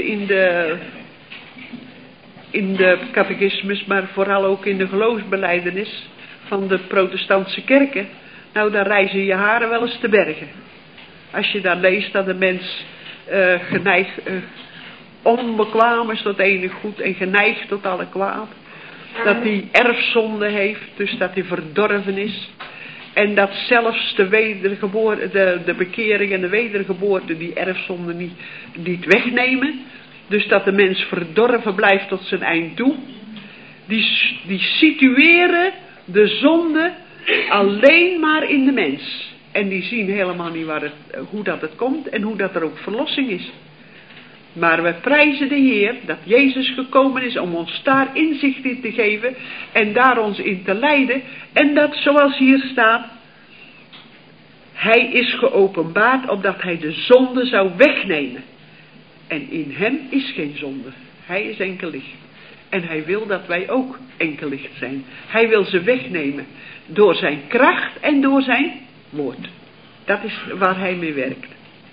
in de catechismus, maar vooral ook in de geloofsbelijdenis van de protestantse kerken, nou, dan rijzen je haren wel eens te bergen. Als je daar leest dat de mens geneigd, onbekwaam is tot enig goed en geneigd tot alle kwaad. Dat hij erfzonde heeft, dus dat hij verdorven is. En dat zelfs de bekering en de wedergeboorte die erfzonde niet wegnemen. Dus dat de mens verdorven blijft tot zijn eind toe. Die situeren de zonde alleen maar in de mens. En die zien helemaal niet hoe dat het komt en hoe dat er ook verlossing is. Maar we prijzen de Heer dat Jezus gekomen is om ons daar inzicht in te geven en daar ons in te leiden. En dat, zoals hier staat, hij is geopenbaard opdat hij de zonde zou wegnemen. En in hem is geen zonde. Hij is enkel licht. En hij wil dat wij ook enkel licht zijn. Hij wil ze wegnemen door zijn kracht en door zijn woord. Dat is waar hij mee werkt.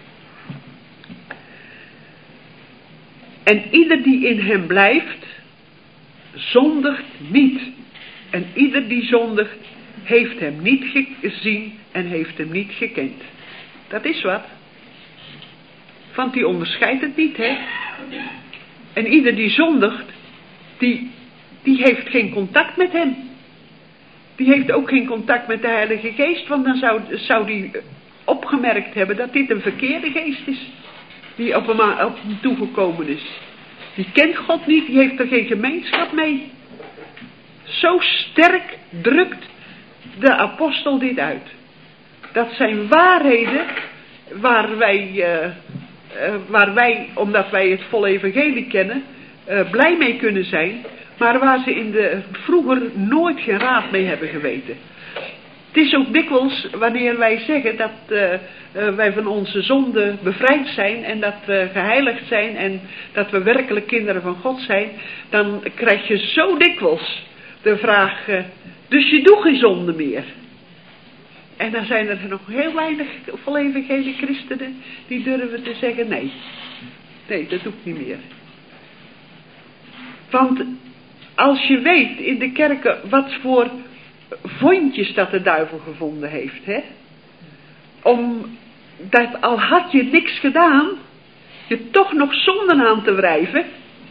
En ieder die in hem blijft, zondigt niet. En ieder die zondigt, heeft hem niet gezien en heeft hem niet gekend. Dat is wat. Want die onderscheidt het niet, hè. En ieder die zondigt, die heeft geen contact met hem. Die heeft ook geen contact met de Heilige Geest, want dan zou die opgemerkt hebben dat dit een verkeerde geest is. Die op hem toegekomen is. Die kent God niet, die heeft er geen gemeenschap mee. Zo sterk drukt de apostel dit uit. Dat zijn waarheden waar wij, omdat wij het volle evangelie kennen, blij mee kunnen zijn. Maar waar ze vroeger nooit geen raad mee hebben geweten. Het is ook dikwijls wanneer wij zeggen dat wij van onze zonde bevrijd zijn en dat we geheiligd zijn en dat we werkelijk kinderen van God zijn, dan krijg je zo dikwijls de vraag, dus je doet geen zonde meer. En dan zijn er nog heel weinig vol evangelie christenen die durven te zeggen nee, dat doe ik niet meer. Want als je weet in de kerken wat voor vondjes dat de duivel gevonden heeft, hè? Omdat al had je niks gedaan, je toch nog zonden aan te wrijven,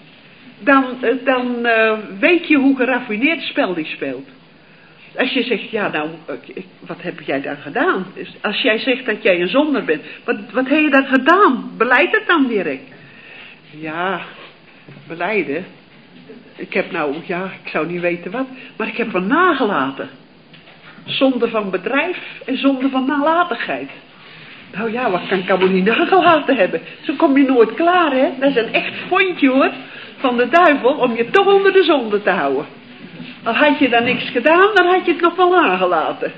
dan weet je hoe geraffineerd spel die speelt. Als je zegt, ja nou, wat heb jij dan gedaan? Als jij zegt dat jij een zondaar bent, wat heb je dan gedaan? Beleid het dan direct. Ja, belijden. Ik heb ik zou niet weten wat, maar ik heb wel nagelaten. Zonde van bedrijf en zonde van nalatigheid. Nou ja, wat kan ik allemaal niet nagelaten hebben? Zo kom je nooit klaar, hè? Dat is een echt vondje, hoor, van de duivel om je toch onder de zonde te houden. Al had je dan niks gedaan, dan had je het nog wel nagelaten.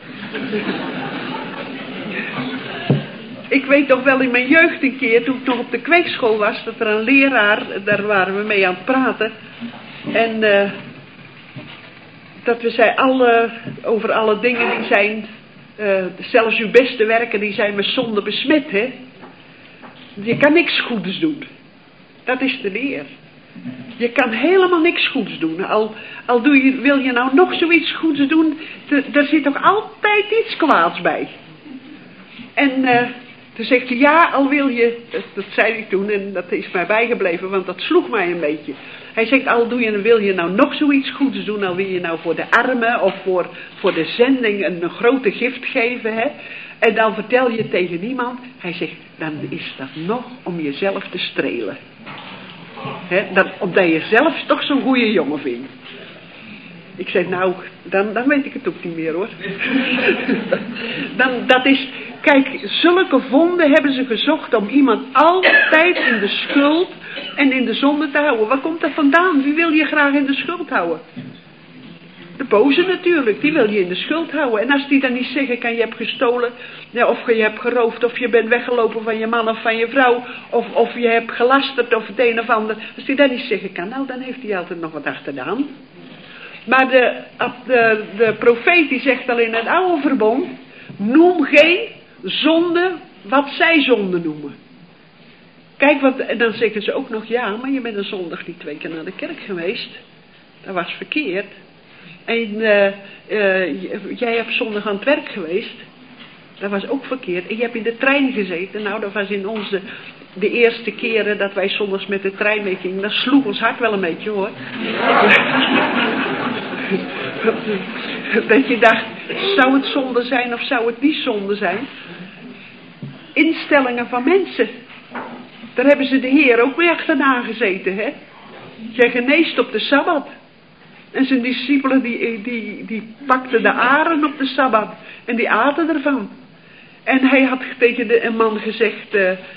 Ik weet toch wel in mijn jeugd een keer, toen ik nog op de kweekschool was, dat er een leraar, daar waren we mee aan het praten. En dat we zei over alle dingen die zijn, zelfs uw beste werken, die zijn met zonde besmet, hè. Je kan niks goeds doen. Dat is de leer. Je kan helemaal niks goeds doen. Al wil je nou nog zoiets goeds doen, er zit toch altijd iets kwaads bij. En toen zegt hij, ja, al wil je, dat zei hij toen en dat is mij bijgebleven, want dat sloeg mij een beetje. Hij zegt, al doe je, wil je nou nog zoiets goeds doen, al wil je nou voor de armen of voor de zending een grote gift geven, hè. En dan vertel je tegen niemand, hij zegt, dan is dat nog om jezelf te strelen. Hè, omdat je zelf toch zo'n goede jongen vindt. Ik zeg, nou, dan weet ik het ook niet meer hoor. Dat is, kijk, zulke vonden hebben ze gezocht om iemand altijd in de schuld en in de zonde te houden. Waar komt dat vandaan? Wie wil je graag in de schuld houden? De boze natuurlijk, die wil je in de schuld houden. En als die dan niet zeggen kan, je hebt gestolen, ja, of je hebt geroofd, of je bent weggelopen van je man of van je vrouw, of je hebt gelasterd of het een of ander. Als die dat niet zeggen kan, nou dan heeft hij altijd nog wat achteraan. Maar de profeet die zegt al in het oude verbond, noem geen zonde wat zij zonde noemen. Kijk, en dan zeggen ze ook nog, ja, maar je bent een zondag niet 2 keer naar de kerk geweest. Dat was verkeerd. En jij hebt zondag aan het werk geweest. Dat was ook verkeerd. En je hebt in de trein gezeten. Nou, dat was in de eerste keren dat wij zondags met de trein mee gingen. Dat sloeg ons hart wel een beetje hoor. Dat je dacht, zou het zonde zijn of zou het niet zonde zijn? Instellingen van mensen. Daar hebben ze de Heer ook mee achterna gezeten, hè. Jij geneest op de Sabbat. En zijn discipelen die pakten de aren op de Sabbat. En die aten ervan. En hij had tegen een man gezegd,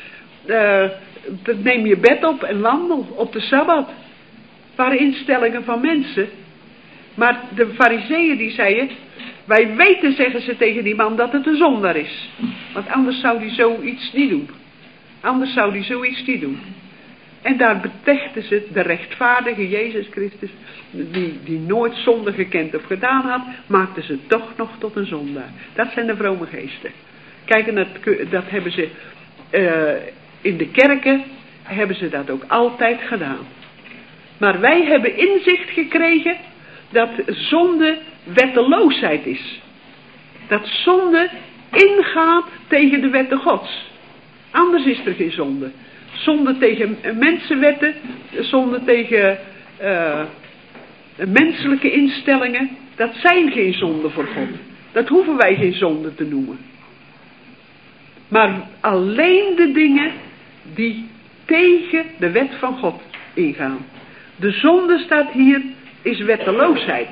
neem je bed op en wandel op de Sabbat. Het waren instellingen van mensen. Maar de farizeeën die zeiden, wij weten, zeggen ze tegen die man, dat het een zondaar is. Want anders zou hij zoiets niet doen. Anders zou hij zoiets niet doen. En daar betechten ze de rechtvaardige Jezus Christus, die nooit zonde gekend of gedaan had, maakten ze toch nog tot een zondaar. Dat zijn de vrome geesten. Kijk, en dat hebben ze in de kerken, hebben ze dat ook altijd gedaan. Maar wij hebben inzicht gekregen dat zonde wetteloosheid is. Dat zonde ingaat tegen de wetten Gods. Anders is er geen zonde. Zonde tegen mensenwetten, zonde tegen menselijke instellingen, dat zijn geen zonde voor God. Dat hoeven wij geen zonde te noemen. Maar alleen de dingen die tegen de wet van God ingaan. De zonde staat hier, is wetteloosheid.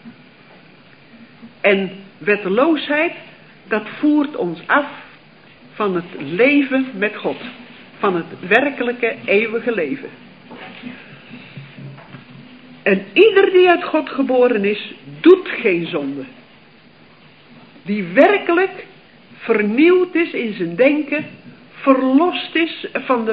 En wetteloosheid, dat voert ons af van het leven met God. Van het werkelijke eeuwige leven. En ieder die uit God geboren is, doet geen zonde. Die werkelijk vernieuwd is in zijn denken, verlost is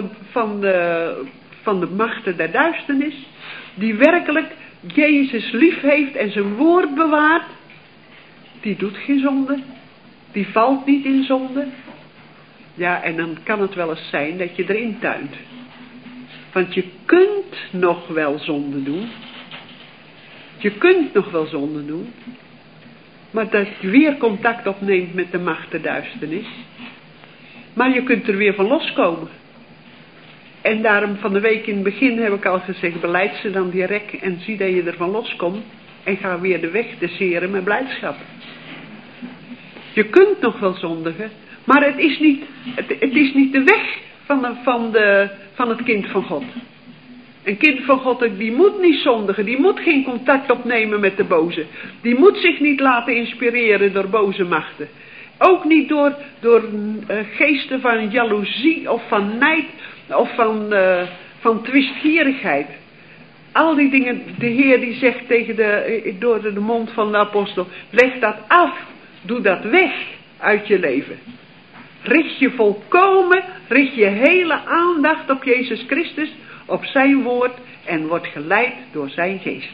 van de machten der duisternis, die werkelijk Jezus lief heeft en zijn woord bewaart, die doet geen zonde, die valt niet in zonde. Ja, en dan kan het wel eens zijn dat je erin tuint. Want je kunt nog wel zonde doen. Je kunt nog wel zonde doen. Maar dat je weer contact opneemt met de macht der duisternis. Maar je kunt er weer van loskomen. En daarom van de week in het begin heb ik al gezegd, belijd ze dan direct en zie dat je ervan loskomt. En ga weer de weg deseren met blijdschap. Je kunt nog wel zondigen. Maar het is niet de weg van het kind van God. Een kind van God, die moet niet zondigen. Die moet geen contact opnemen met de boze. Die moet zich niet laten inspireren door boze machten. Ook niet door geesten van jaloezie of van nijd of van twistgierigheid. Al die dingen, de Heer die zegt door de mond van de apostel, leg dat af, doe dat weg uit je leven. Richt je hele aandacht op Jezus Christus, op zijn woord en word geleid door zijn geest.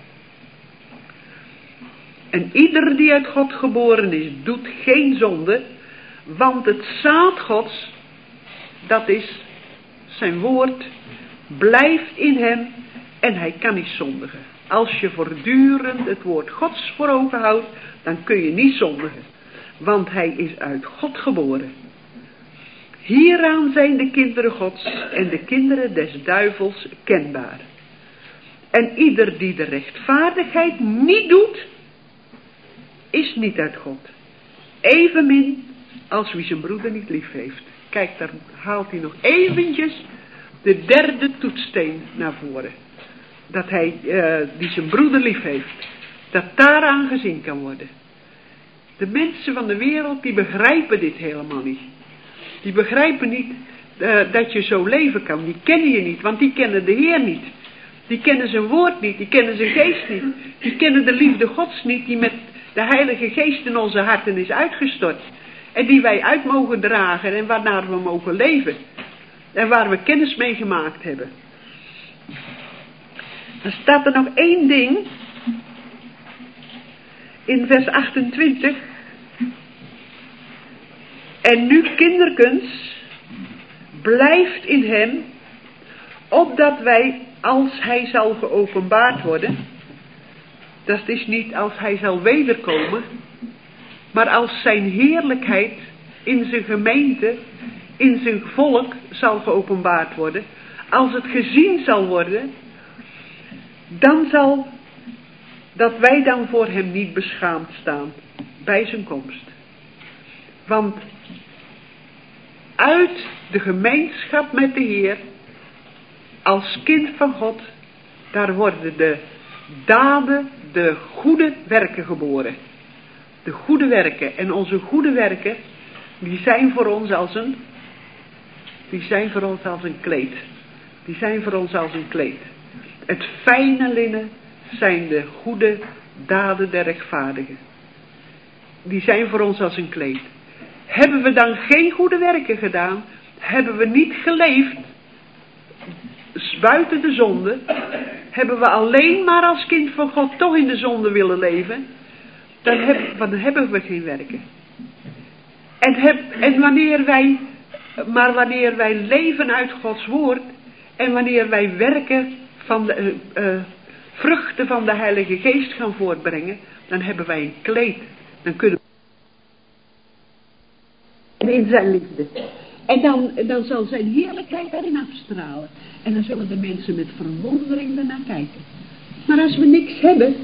En ieder die uit God geboren is, doet geen zonde, want het zaad Gods, dat is zijn woord, blijft in hem en hij kan niet zondigen. Als je voortdurend het woord Gods voor ogen houdt, dan kun je niet zondigen, want hij is uit God geboren. Hieraan zijn de kinderen Gods en de kinderen des duivels kenbaar. En ieder die de rechtvaardigheid niet doet, is niet uit God. Evenmin als wie zijn broeder niet lief heeft. Kijk, daar haalt hij nog eventjes de derde toetssteen naar voren. Dat hij, die zijn broeder lief heeft. Dat daaraan gezien kan worden. De mensen van de wereld, die begrijpen dit helemaal niet. Die begrijpen niet dat je zo leven kan. Die kennen je niet, want die kennen de Heer niet. Die kennen zijn woord niet, die kennen zijn geest niet. Die kennen de liefde Gods niet, die met de Heilige Geest in onze harten is uitgestort. En die wij uit mogen dragen en waarnaar we mogen leven. En waar we kennis mee gemaakt hebben. Dan staat er nog één ding. In vers 28. En nu, kinderkens, blijft in hem, opdat wij, als hij zal geopenbaard worden, dat is niet als hij zal wederkomen, maar als zijn heerlijkheid in zijn gemeente, in zijn volk zal geopenbaard worden, als het gezien zal worden, dan zal dat wij dan voor hem niet beschaamd staan bij zijn komst. Want uit de gemeenschap met de Heer, als kind van God, daar worden de daden, de goede werken geboren. De goede werken. En onze goede werken, die zijn voor ons als een kleed. Die zijn voor ons als een kleed. Het fijne linnen zijn de goede daden der rechtvaardigen. Die zijn voor ons als een kleed. Hebben we dan geen goede werken gedaan? Hebben we niet geleefd buiten de zonde? Hebben we alleen maar als kind van God toch in de zonde willen leven? Dan hebben we geen werken. En wanneer wij leven uit Gods woord, en wanneer wij werken van de vruchten van de Heilige Geest gaan voortbrengen, dan hebben wij een kleed. Dan kunnen we in zijn liefde. En dan zal zijn heerlijkheid daarin afstralen. En dan zullen de mensen met verwondering ernaar kijken. Maar als we niks hebben,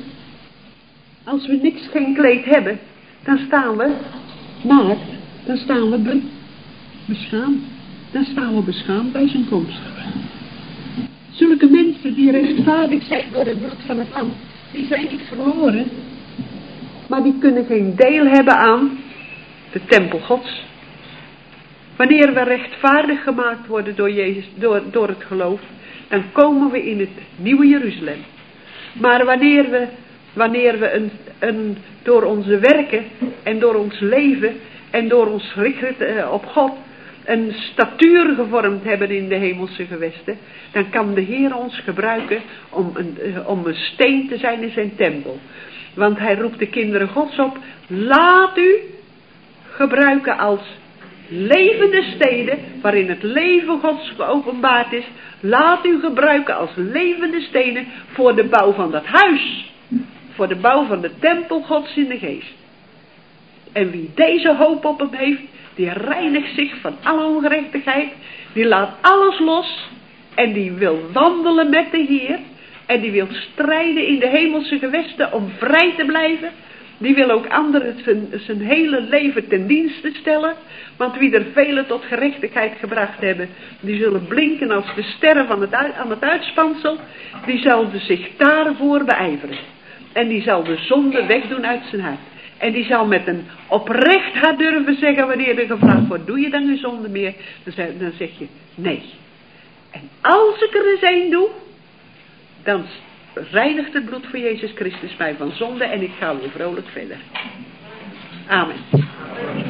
geen kleed hebben, dan staan we naakt, dan staan we beschaamd. Dan staan we beschaamd bij zijn komst. Zulke mensen die rechtvaardig zijn door het bloed van het lam, die zijn niet verloren. Maar die kunnen geen deel hebben aan de tempel Gods. Wanneer we rechtvaardig gemaakt worden door Jezus, door het geloof, dan komen we in het nieuwe Jeruzalem. Maar wanneer we door onze werken en door ons leven en door ons richten op God een statuur gevormd hebben in de hemelse gewesten, dan kan de Heer ons gebruiken om een steen te zijn in zijn tempel. Want hij roept de kinderen Gods op, laat u gebruiken als levende steden, waarin het leven Gods geopenbaard is. Laat u gebruiken als levende stenen voor de bouw van dat huis. Voor de bouw van de tempel Gods in de geest. En wie deze hoop op hem heeft, die reinigt zich van alle ongerechtigheid. Die laat alles los. En die wil wandelen met de Heer. En die wil strijden in de hemelse gewesten om vrij te blijven. Die wil ook anderen zijn hele leven ten dienste stellen. Want wie er velen tot gerechtigheid gebracht hebben, die zullen blinken als de sterren aan het uitspansel. Die zal zich daarvoor beijveren. En die zal de zonde wegdoen uit zijn hart. En die zal met een oprecht hart durven zeggen, wanneer er gevraagd wordt, doe je dan geen zonde meer? Dan zeg je, nee. En als ik er eens één doe, dan reinigt het bloed van Jezus Christus mij van zonde en ik ga weer vrolijk verder. Amen.